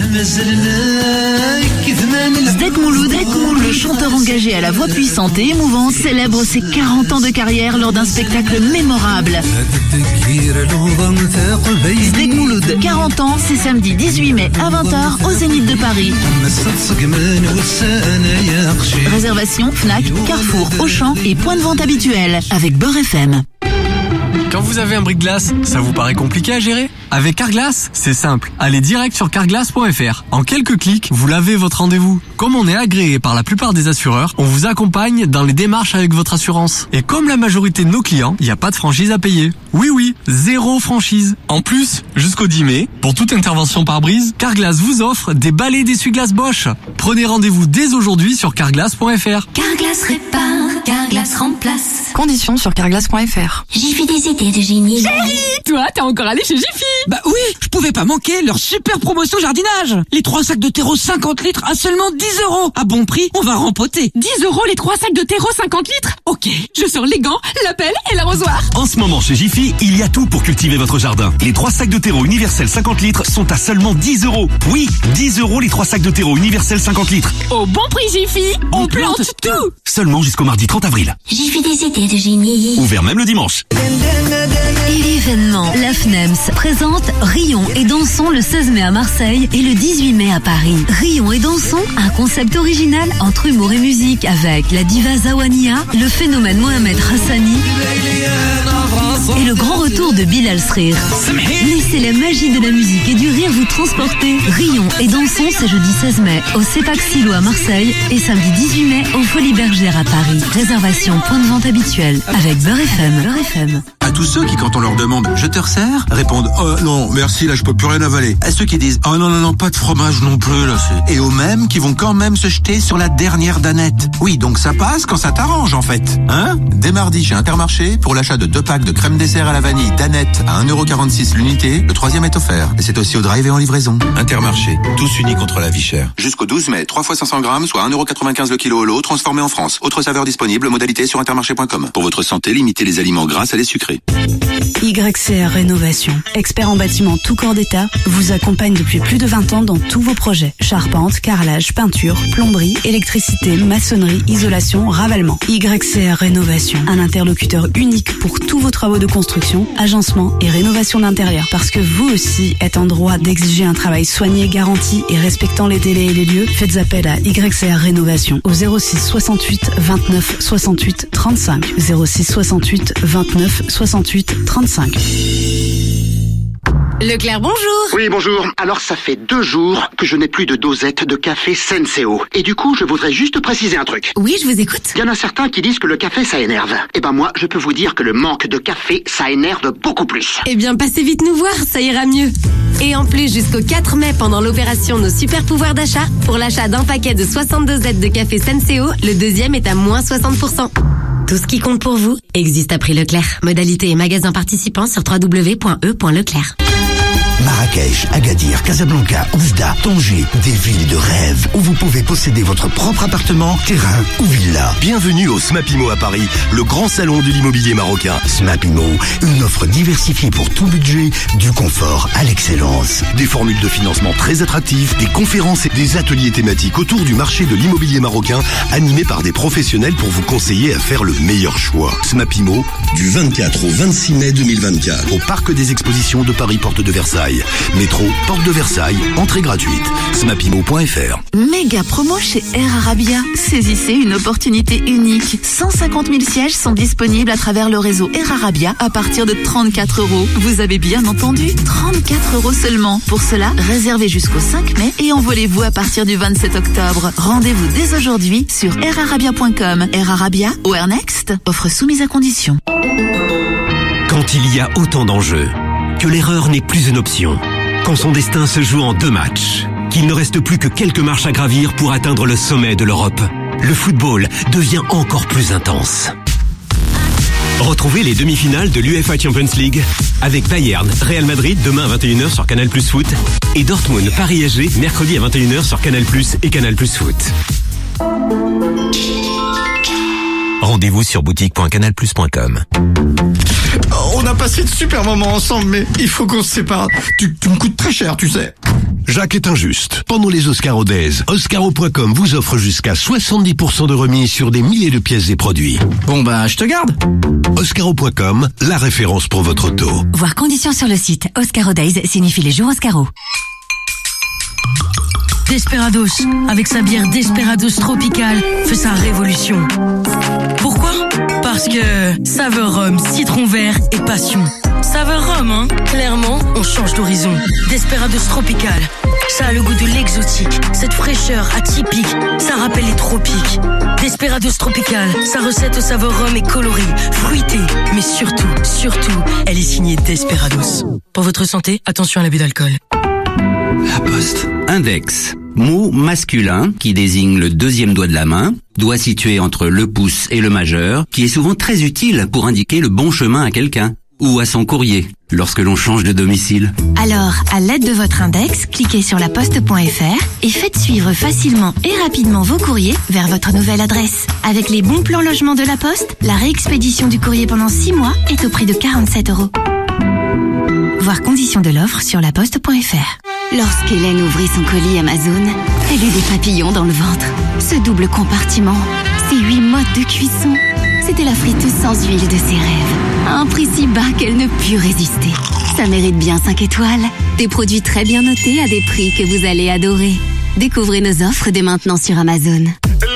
Zdek Mouloud, le chanteur engagé à la voix puissante et émouvante, célèbre ses 40 ans de carrière lors d'un spectacle mémorable. Zdek Mouloud, 40 ans, c'est samedi 18 mai à 20h au Zénith de Paris. Réservation Fnac, Carrefour, Auchan et point de vente habituel avec Beurre FM.
Quand vous avez un bris-de-glace, ça vous paraît compliqué à gérer? Avec Carglass, c'est simple. Allez direct sur carglass.fr. En quelques clics, vous lavez votre rendez-vous. Comme on est agréé par la plupart des assureurs, on vous accompagne dans les démarches avec votre assurance. Et comme la majorité de nos clients, il n'y a pas de franchise à payer. Oui, 0 franchise. En plus, jusqu'au 10 mai, pour toute intervention par brise, Carglass vous offre des balais d'essuie-glace Bosch. Prenez rendez-vous dès aujourd'hui sur carglass.fr.
Carglass répare, Carglass remplace.
Conditions sur carglass.fr.
Jiffy des idées de génie.
Chérie, toi, t'es encore allé chez Jiffy?
Bah oui, je pouvais pas manquer leur super promotion jardinage. Les 3 sacs de terreau 50 litres à seulement 10 €. À bon prix, on va rempoter.
10 € les 3 sacs de terreau 50 litres? Ok, je sors les gants, la pelle et l'arrosoir.
En ce moment chez Jiffy, il y a tout pour cultiver votre jardin. Les 3 sacs de terreau universel 50 litres sont à seulement 10 €. Oui, 10 € les 3 sacs de terreau universel 50 litres.
Au bon prix Jiffy, on plante tout.
Seulement jusqu'au mardi 30 avril.
Jiffy des idées de génie.
Ouvert même le dimanche.
Événement, la FNEMS présente Rions et dansons le 16 mai à Marseille et le 18 mai à Paris. Rions et dansons, un concept original entre humour et musique avec la diva Zawania, le phénomène Mohamed Hassani et le grand retour de Bilal Srir. Laissez la magie de la musique et du rire vous transporter. Rions et dansons, c'est jeudi 16 mai au CEPAC Silo à Marseille et samedi 18 mai au Folies Bergères à Paris. Réservation point de vente habituel avec Beurre FM. Beurre FM.
À tous ceux qui, quand on leur demande « je te resserre ?» répondent « oh non, merci, là je peux plus rien avaler ». À ceux qui disent « oh non, pas de fromage non plus là c'est... » Et aux mêmes qui vont quand même se jeter sur la dernière danette. Oui, donc ça passe quand ça t'arrange en fait. Hein ? Dès mardi chez Intermarché, pour l'achat de 2 packs de crème dessert à la vanille danette à 1,46 € l'unité, le 3e est offert. Et c'est aussi au drive et en livraison. Intermarché, tous unis contre la vie chère. Jusqu'au 12 mai, 3 fois 500 grammes, soit 1,95 € le kilo au lot, transformé en France. Autre saveur disponible, modalité sur intermarché.com. Pour votre santé, limitez les aliments gras à les sucrés.
YCR Rénovation, expert en bâtiment tout corps d'état, vous accompagne depuis plus de 20 ans dans tous vos projets. Charpente, carrelage, peinture, plomberie, électricité, maçonnerie, isolation, ravalement. YCR Rénovation, un interlocuteur unique pour tous vos travaux de construction, agencement et rénovation d'intérieur. Parce que vous aussi êtes en droit d'exiger un travail soigné, garanti et respectant les délais et les lieux, faites appel à YCR Rénovation au 06 68 29 68 35. 06 68 29 68 35.
Leclerc, bonjour.
Oui, bonjour. Alors, ça fait 2 jours que je n'ai plus de dosette de café Senseo. Et du coup, je voudrais juste préciser un truc.
Oui, je vous écoute.
Il y en a certains qui disent que le café, ça énerve. Eh ben moi, je peux vous dire que le manque de café, ça énerve beaucoup plus.
Eh bien, passez vite nous voir, ça ira mieux. Et en plus, jusqu'au 4 mai, pendant l'opération Nos Super Pouvoirs d'achat, pour l'achat d'un paquet de 60 dosettes de café Senseo, le deuxième est à moins 60%. Tout ce qui compte pour vous existe à prix Leclerc. Modalité et magasins participants sur www.e.leclerc.
Marrakech, Agadir, Casablanca, Oujda, Tanger, des villes de rêve où vous pouvez posséder votre propre appartement, terrain ou villa.
Bienvenue au SMAPIMO à Paris, le grand salon de l'immobilier marocain.
SMAPIMO, une offre diversifiée pour tout budget, du confort à l'excellence.
Des formules de financement très attractives, des conférences et des ateliers thématiques autour du marché de l'immobilier marocain, animés par des professionnels pour vous conseiller à faire le meilleur choix. SMAPIMO, du 24 au 26 mai 2024, au Parc des Expositions de Paris, porte de Versailles. Métro, porte de Versailles, entrée gratuite. smapimo.fr.
Méga promo chez Air Arabia. Saisissez une opportunité unique. 150 000 sièges sont disponibles à travers le réseau Air Arabia à partir de 34 €. Vous avez bien entendu, 34 € seulement. Pour cela, réservez jusqu'au 5 mai et envolez-vous à partir du 27 octobre. Rendez-vous dès aujourd'hui sur airarabia.com. Air Arabia ou Air Next, offre soumise à condition.
Quand il y a autant d'enjeux, que l'erreur n'est plus une option, quand son destin se joue en 2 matchs, qu'il ne reste plus que quelques marches à gravir pour atteindre le sommet de l'Europe, le football devient encore plus intense. Retrouvez les demi-finales de l'UEFA Champions League avec Bayern, Real Madrid demain à 21h sur Canal+ Foot et Dortmund, Paris SG mercredi à 21h sur Canal+ et Canal+ Foot. Rendez-vous sur boutique.canalplus.com.
On a passé de super moments ensemble, mais il faut qu'on se sépare. Tu me coûtes très cher, tu sais.
Jacques est injuste. Pendant les Oscaro Days, Oscaro.com vous offre jusqu'à 70% de remise sur des milliers de pièces et produits.
Bon bah, je te garde.
Oscaro.com, la référence pour votre auto.
Voir conditions sur le site. Oscaro Days signifie les jours Oscaro.
Desperados, avec sa bière Desperados Tropical, fait sa révolution. Pourquoi ? Parce que saveur rhum, citron vert et passion. Saveur rhum, hein ? Clairement, on change d'horizon. Desperados Tropical, ça a le goût de l'exotique. Cette fraîcheur atypique, ça rappelle les tropiques. Desperados Tropical, sa recette au saveur rhum est colorée, fruitée, mais surtout, elle est signée Desperados. Pour votre santé, attention à l'abus d'alcool.
La Poste. Index. Mot masculin qui désigne le deuxième doigt de la main, doigt situé entre le pouce et le majeur, qui est souvent très utile pour indiquer le bon chemin à quelqu'un ou à son courrier lorsque l'on change de domicile.
Alors, à l'aide de votre index, cliquez sur laposte.fr et faites suivre facilement et rapidement vos courriers vers votre nouvelle adresse. Avec les bons plans logement de la Poste, la réexpédition du courrier pendant 6 mois est au prix de 47 €. Voir conditions de l'offre sur laposte.fr.
Lorsqu'Hélène ouvrit son colis Amazon, elle eut des papillons dans le ventre. Ce double compartiment, ces 8 modes de cuisson, c'était la friteuse sans huile de ses rêves. À un prix si bas qu'elle ne put résister. Ça mérite bien 5 étoiles. Des produits très bien notés à des prix que vous allez adorer. Découvrez nos offres dès maintenant sur Amazon.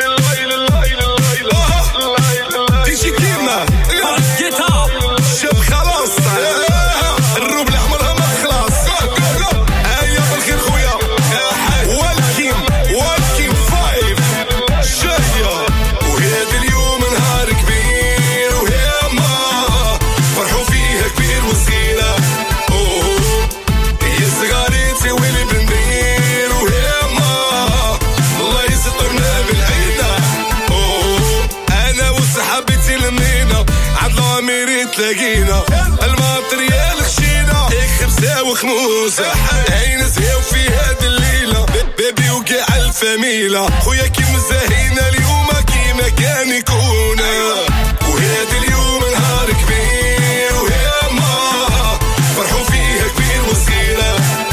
تلاقينا الماتريال خشينا خبزة وخموسة عين زهاو في هاد الليلة بيبي وكاع الفاميلة خويا كي مزاهينا اليوم كيما كان يكون وهاد اليوم نهار كبير ويا ما فرحوا فيها كبير وصغيرة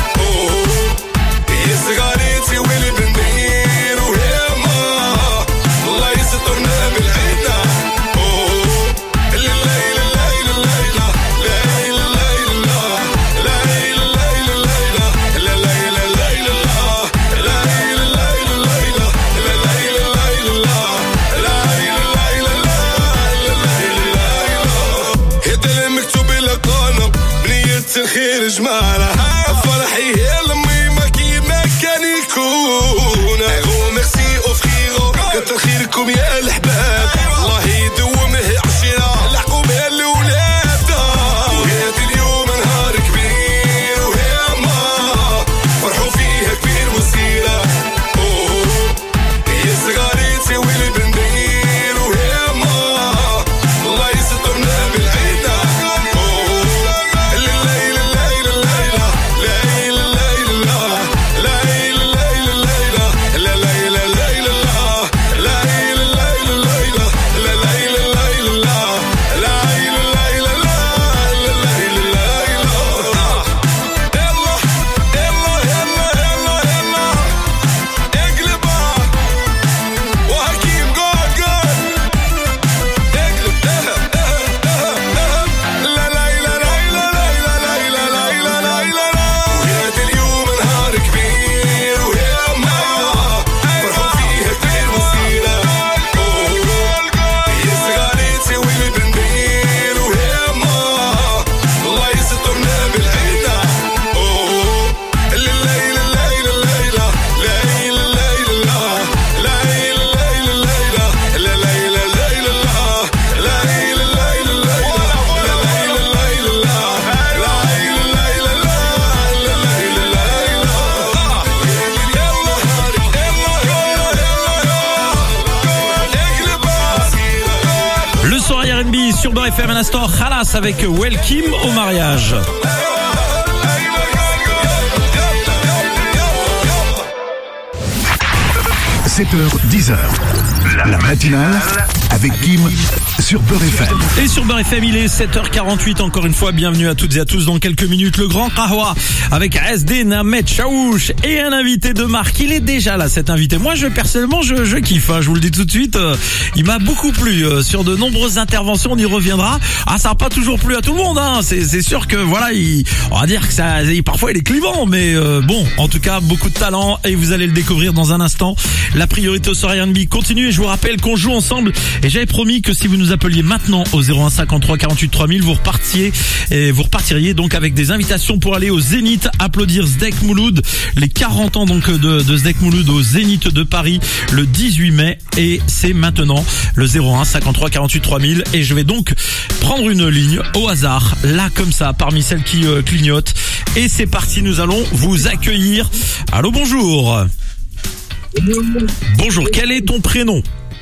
يا صغاريتي والبنير ويا ما الله يسترنا بالعينة بنية
قلت الخير جمالة فرحي لمي ما كيما كان يكون غو ميرسي او فريغو كتر خيركم يا الحباب الله يدومه عشرة العقوبة الأولاد وهذا اليوم نهار كبير وهي ما فرحوا فيها كبير وصغيرة هي الصغاري تساوي البندير وهي ما الله يسترنا بالعيدة الليلة الليلة الليلة ليلة الليلة ليلة الليلة الليلة
R&B sur Beurre FM, un instant Khalas avec Welkim au mariage.
– 7h, 10h, la matinale avec Kim sur Beurre FM.
Et sur Beurre FM, il est 7h48, encore une fois, bienvenue à toutes et à tous. Dans quelques minutes, le grand Kahwa avec SD Namet Chaouch et un invité de marque. Il est déjà là, cet invité. Moi, personnellement, je kiffe, hein, je vous le dis tout de suite. Il m'a beaucoup plu sur de nombreuses interventions, on y reviendra. Ah, ça n'a pas toujours plu à tout le monde, hein. C'est sûr que voilà, on va dire que ça, parfois il est clivant, mais bon, en tout cas, beaucoup de talent et vous allez le découvrir dans un instant. La priorité au soirée R&B continue et je vous rappelle qu'on joue ensemble et j'avais promis que si vous nous appeliez maintenant au 01 53 48 3000, vous repartiriez donc avec des invitations pour aller au Zénith applaudir Zdek Mouloud, les 40 ans donc de Zdek Mouloud au Zénith de Paris le 18 mai et c'est maintenant le 01 53 48 3000 et je vais donc prendre une ligne au hasard là comme ça parmi celles qui clignotent et c'est parti, nous allons vous accueillir. Allô, bonjour. Bonjour, quel est ton prénom?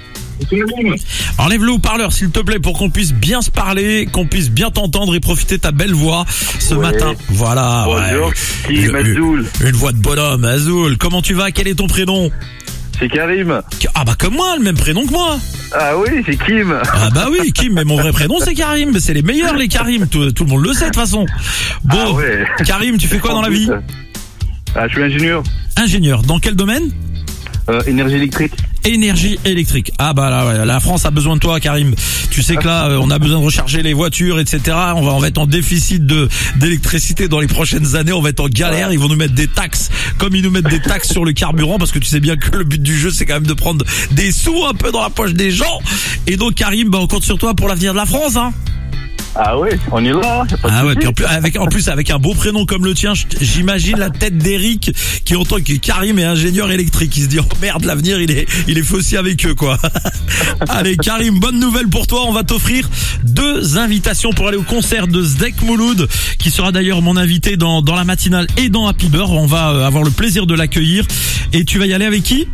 Enlève le haut-parleur s'il te plaît pour qu'on puisse bien se parler, qu'on puisse bien t'entendre et profiter de ta belle voix ce matin. Voilà.
Bonjour,
une voix de bonhomme, Azul. Comment tu vas? Quel est ton prénom?
C'est Karim.
Ah bah comme moi, le même prénom que moi.
Ah oui, c'est Kim.
Ah bah oui, Kim, mais mon vrai prénom c'est Karim. C'est les meilleurs les Karim, tout le monde le sait de toute façon. Bon, ah ouais. Karim, tu fais quoi dans la vie?
Je suis ingénieur.
Ingénieur, dans quel domaine?
Énergie électrique.
Énergie électrique. Ah bah là, ouais, la France a besoin de toi, Karim. Tu sais que là, on a besoin de recharger les voitures, etc. On va être en déficit d'électricité dans les prochaines années. On va être en galère. Ils vont nous mettre des taxes, comme ils nous mettent des taxes sur le carburant, parce que tu sais bien que le but du jeu, c'est quand même de prendre des sous un peu dans la poche des gens. Et donc, Karim, on compte sur toi pour l'avenir de la France, hein.
Ah ouais, on est là.
Ah ouais, puis en plus avec un beau prénom comme le tien, j'imagine la tête d'Eric qui entend que Karim est ingénieur électrique. Il se dit oh merde, l'avenir il est fait aussi avec eux quoi. Allez Karim, bonne nouvelle pour toi, on va t'offrir 2 invitations pour aller au concert de Zdek Mouloud qui sera d'ailleurs mon invité dans la matinale et dans Happy Beurre. On va avoir le plaisir de l'accueillir et tu vas y aller avec qui?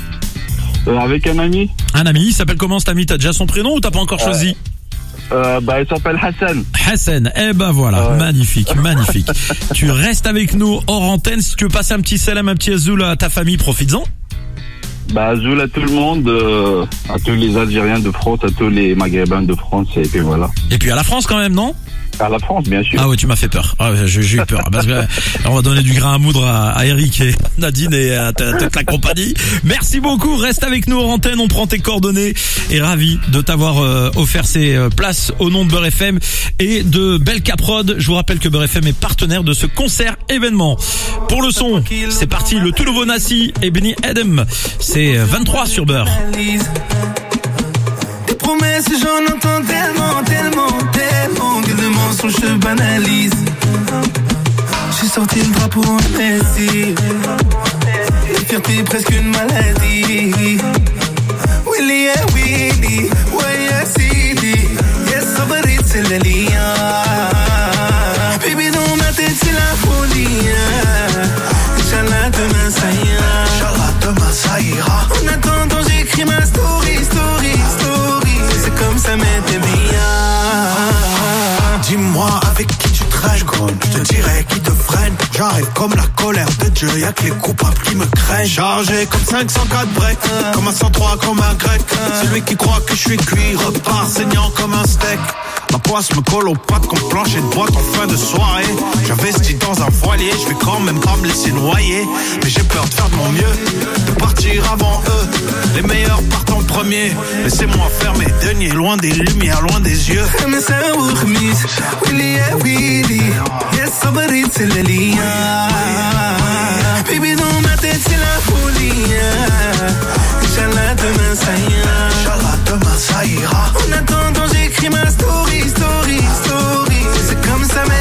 Avec un ami.
Un ami, il s'appelle comment cet ami? T'as déjà son prénom ou t'as pas encore choisi?
Il s'appelle Hassan.
Hassan, eh ben voilà, magnifique. Tu restes avec nous hors antenne. Si tu veux passer un petit salam, un petit azoul à ta famille, profites-en.
Azoul à tout le monde, à tous les Algériens de France, à tous les Maghrébins de France, et puis voilà.
Et puis à la France quand même, non?
À la France, bien sûr.
Ah ouais, tu m'as fait peur. Ah ouais, j'ai eu peur. Parce que on va donner du grain à moudre à Eric et Nadine et à toute la compagnie. Merci beaucoup. Reste avec nous en antenne. On prend tes coordonnées et ravi de t'avoir offert ces places au nom de Beurre FM et de Belcaprod. Je vous rappelle que Beurre FM est partenaire de ce concert événement. Pour le son, c'est parti. Le tout nouveau Nassi et Benny Adam. C'est 23 sur Beurre.
Tes promesses, j'en entends tellement que de mensonges se banalisent.
sorti le drapeau en Messi. La fierté presque une maladie. Willy, yeah, Willy, ouais, yeah, Sidi. Yes, صبرت c'est ليا. Baby, dans ma tête, c'est la folie. Inch'Allah, demain, ça ira.
Inch'Allah, demain, ça ira.
En attendant, j'écris ma story. C'est comme ça, mais t'es bien.
Dis-moi avec qui tu traînes, je te dirai qui te freine. J'arrive comme la colère de Dieu, y'a que les coupables qui me craignent. Chargé comme 504 breaks, comme un 103, comme un grec. Celui qui croit que je suis cuit repart saignant comme un steak. La poisse me colle aux pattes comme plancher de boîte en fin de soirée. J'investis dans un voilier, je vais quand même pas me laisser noyer. Mais j'ai peur de faire de mon mieux, de partir avant eux. Les meilleurs partent en premier, laissez-moi faire mes deniers. Loin des lumières, loin des yeux.
Willy, yeah, Willy. Yes, صبرت c'est ليا. Baby, dans ma tête, c'est la folie. Inch'Allah, demain, ça ira.
Inch'Allah, demain, ça ira.
En attendant, j'écris ma story. C'est comme ça, mais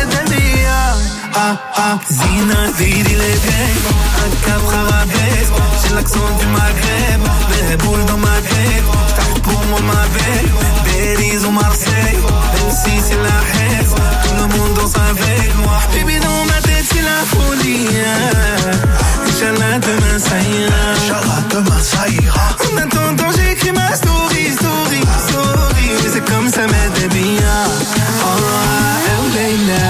Zina, Didi, les vieilles. Un capra rabaisse. J'ai l'accent du Maghreb. Les boules dans ma grève. J't'arrête pour moi, ma belle. Belize ou Marseille. Même si c'est la haine. Tout le monde danse avec moi. Baby, dans ma tête, c'est la folie. Inch'Allah, demain, ça ira.
Inch'Allah, demain, ça ira.
En attendant, j'écris ma story. C'est comme ça, mais t'es bien. Oh, Leila.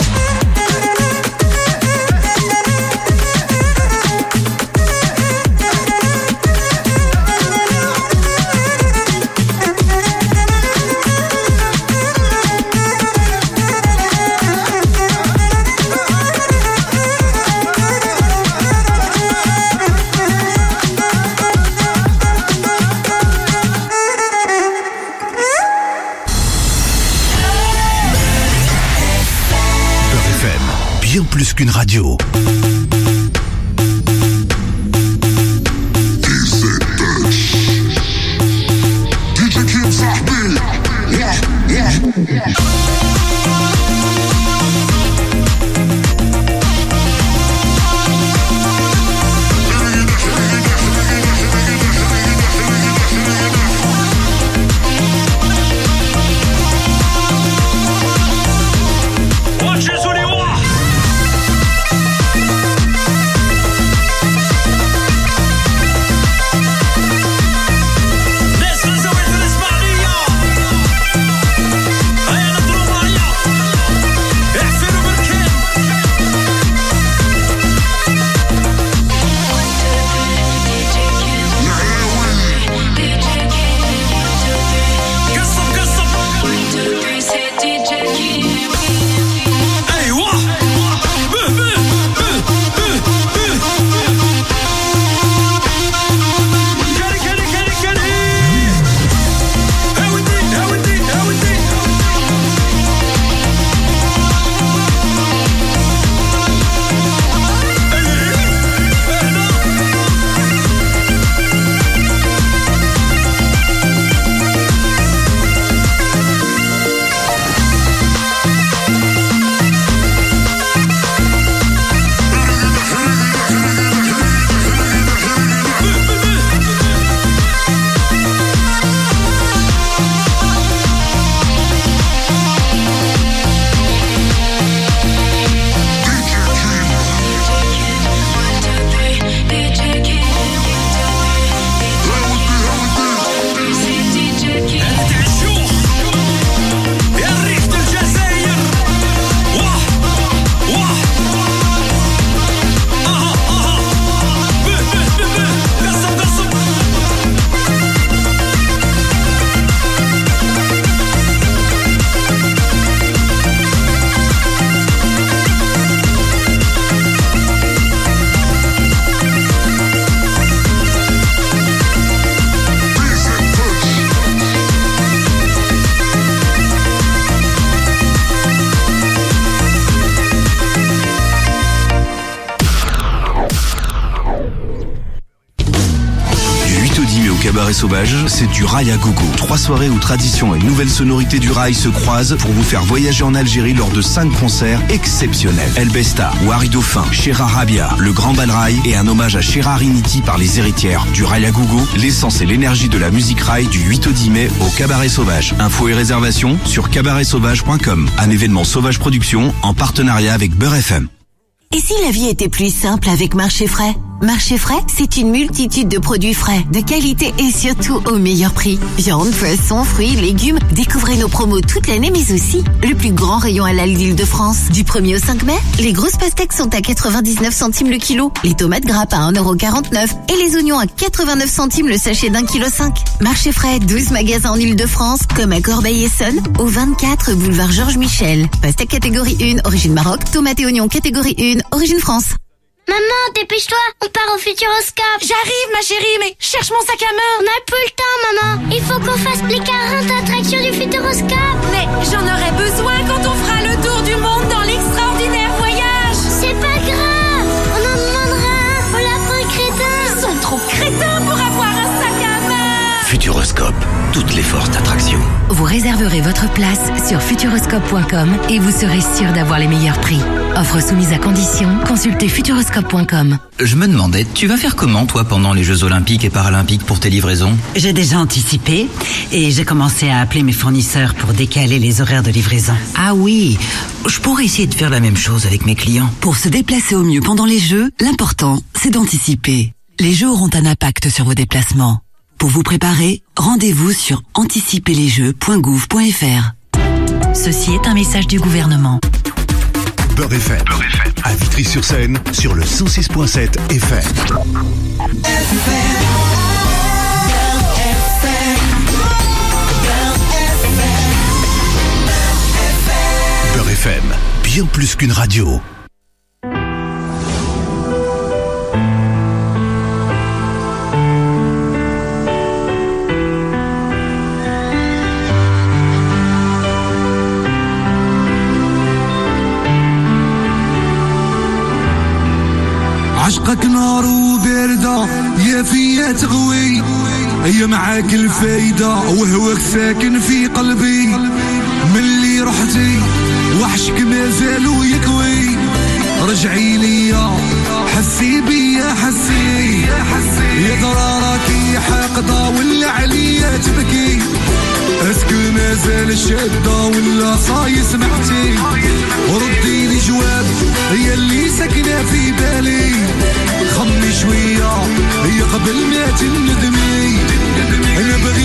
Bien plus qu'une radio.
Cabaret Sauvage, c'est du rail à gogo. 3 soirées où tradition et nouvelles sonorités du rail se croisent pour vous faire voyager en Algérie lors de 5 concerts exceptionnels. El Besta, Wari Dauphin, Chera Rabia, le Grand Bal Rail et un hommage à Chera Riniti par les héritières. Du rail à gogo, l'essence et l'énergie de la musique rail du 8 au 10 mai au Cabaret Sauvage. Infos et réservations sur cabaretsauvage.com. Un événement Sauvage Production en partenariat avec Beurre FM.
Et si la vie était plus simple avec Marché Frais? Marché Frais, c'est une multitude de produits frais, de qualité et surtout au meilleur prix. Viande, poissons, fruits, légumes. Découvrez nos promos toute l'année, mais aussi le plus grand rayon halal d'Île-de-France. Du 1er au 5 mai, les grosses pastèques sont à 99 centimes le kilo, les tomates grappes à 1,49€ et les oignons à 89 centimes le sachet d'1,5 kg. Marché Frais, 12 magasins en Île-de-France, comme à Corbeil-Essonnes, au 24 boulevard Georges Michel. Pastèque catégorie 1, origine Maroc, tomates et oignons catégorie 1, origine France.
Maman, dépêche-toi, on part au Futuroscope.
J'arrive, ma chérie, mais cherche mon sac à main.
On n'a plus le temps, maman. Il faut qu'on fasse les 40 attractions du Futuroscope.
Mais j'en aurai besoin quand on fera le tour du monde dans l'extraordinaire voyage.
C'est pas grave, on en demandera un aux lapins crétins.
Ils sont trop crétins pour avoir un sac à main.
Futuroscope, toutes les forces d'attraction.
Vous réserverez votre place sur futuroscope.com et vous serez sûr d'avoir les meilleurs prix. Offre soumise à condition, consultez futuroscope.com.
Je me demandais, tu vas faire comment toi pendant les Jeux Olympiques et Paralympiques pour tes livraisons?
J'ai déjà anticipé et j'ai commencé à appeler mes fournisseurs pour décaler les horaires de livraison.
Ah oui, je pourrais essayer de faire la même chose avec mes clients.
Pour se déplacer au mieux pendant les Jeux, l'important, c'est d'anticiper. Les Jeux auront un impact sur vos déplacements. Pour vous préparer, rendez-vous sur anticiperlesjeux.gouv.fr. Ceci est un message du gouvernement.
Beurre FM. À Vitry-sur-Seine, sur le 106.7 FM. Beurre FM, bien plus qu'une radio.
عشقك نار وباردة يا فيا تغوي هي معاك الفايدة وهواك ساكن في قلبي من اللي رحتي وحشك مازالو يكوي رجعي ليا حسي بيا حسي يا ترى راكي حاقدة ولا عليا تبكي اسكو مازال الشدة ولا صاي سمعتي وردي لي جواب هي اللي ساكنة في بالي خمي شوية هي قبل ما تندمي انا بغي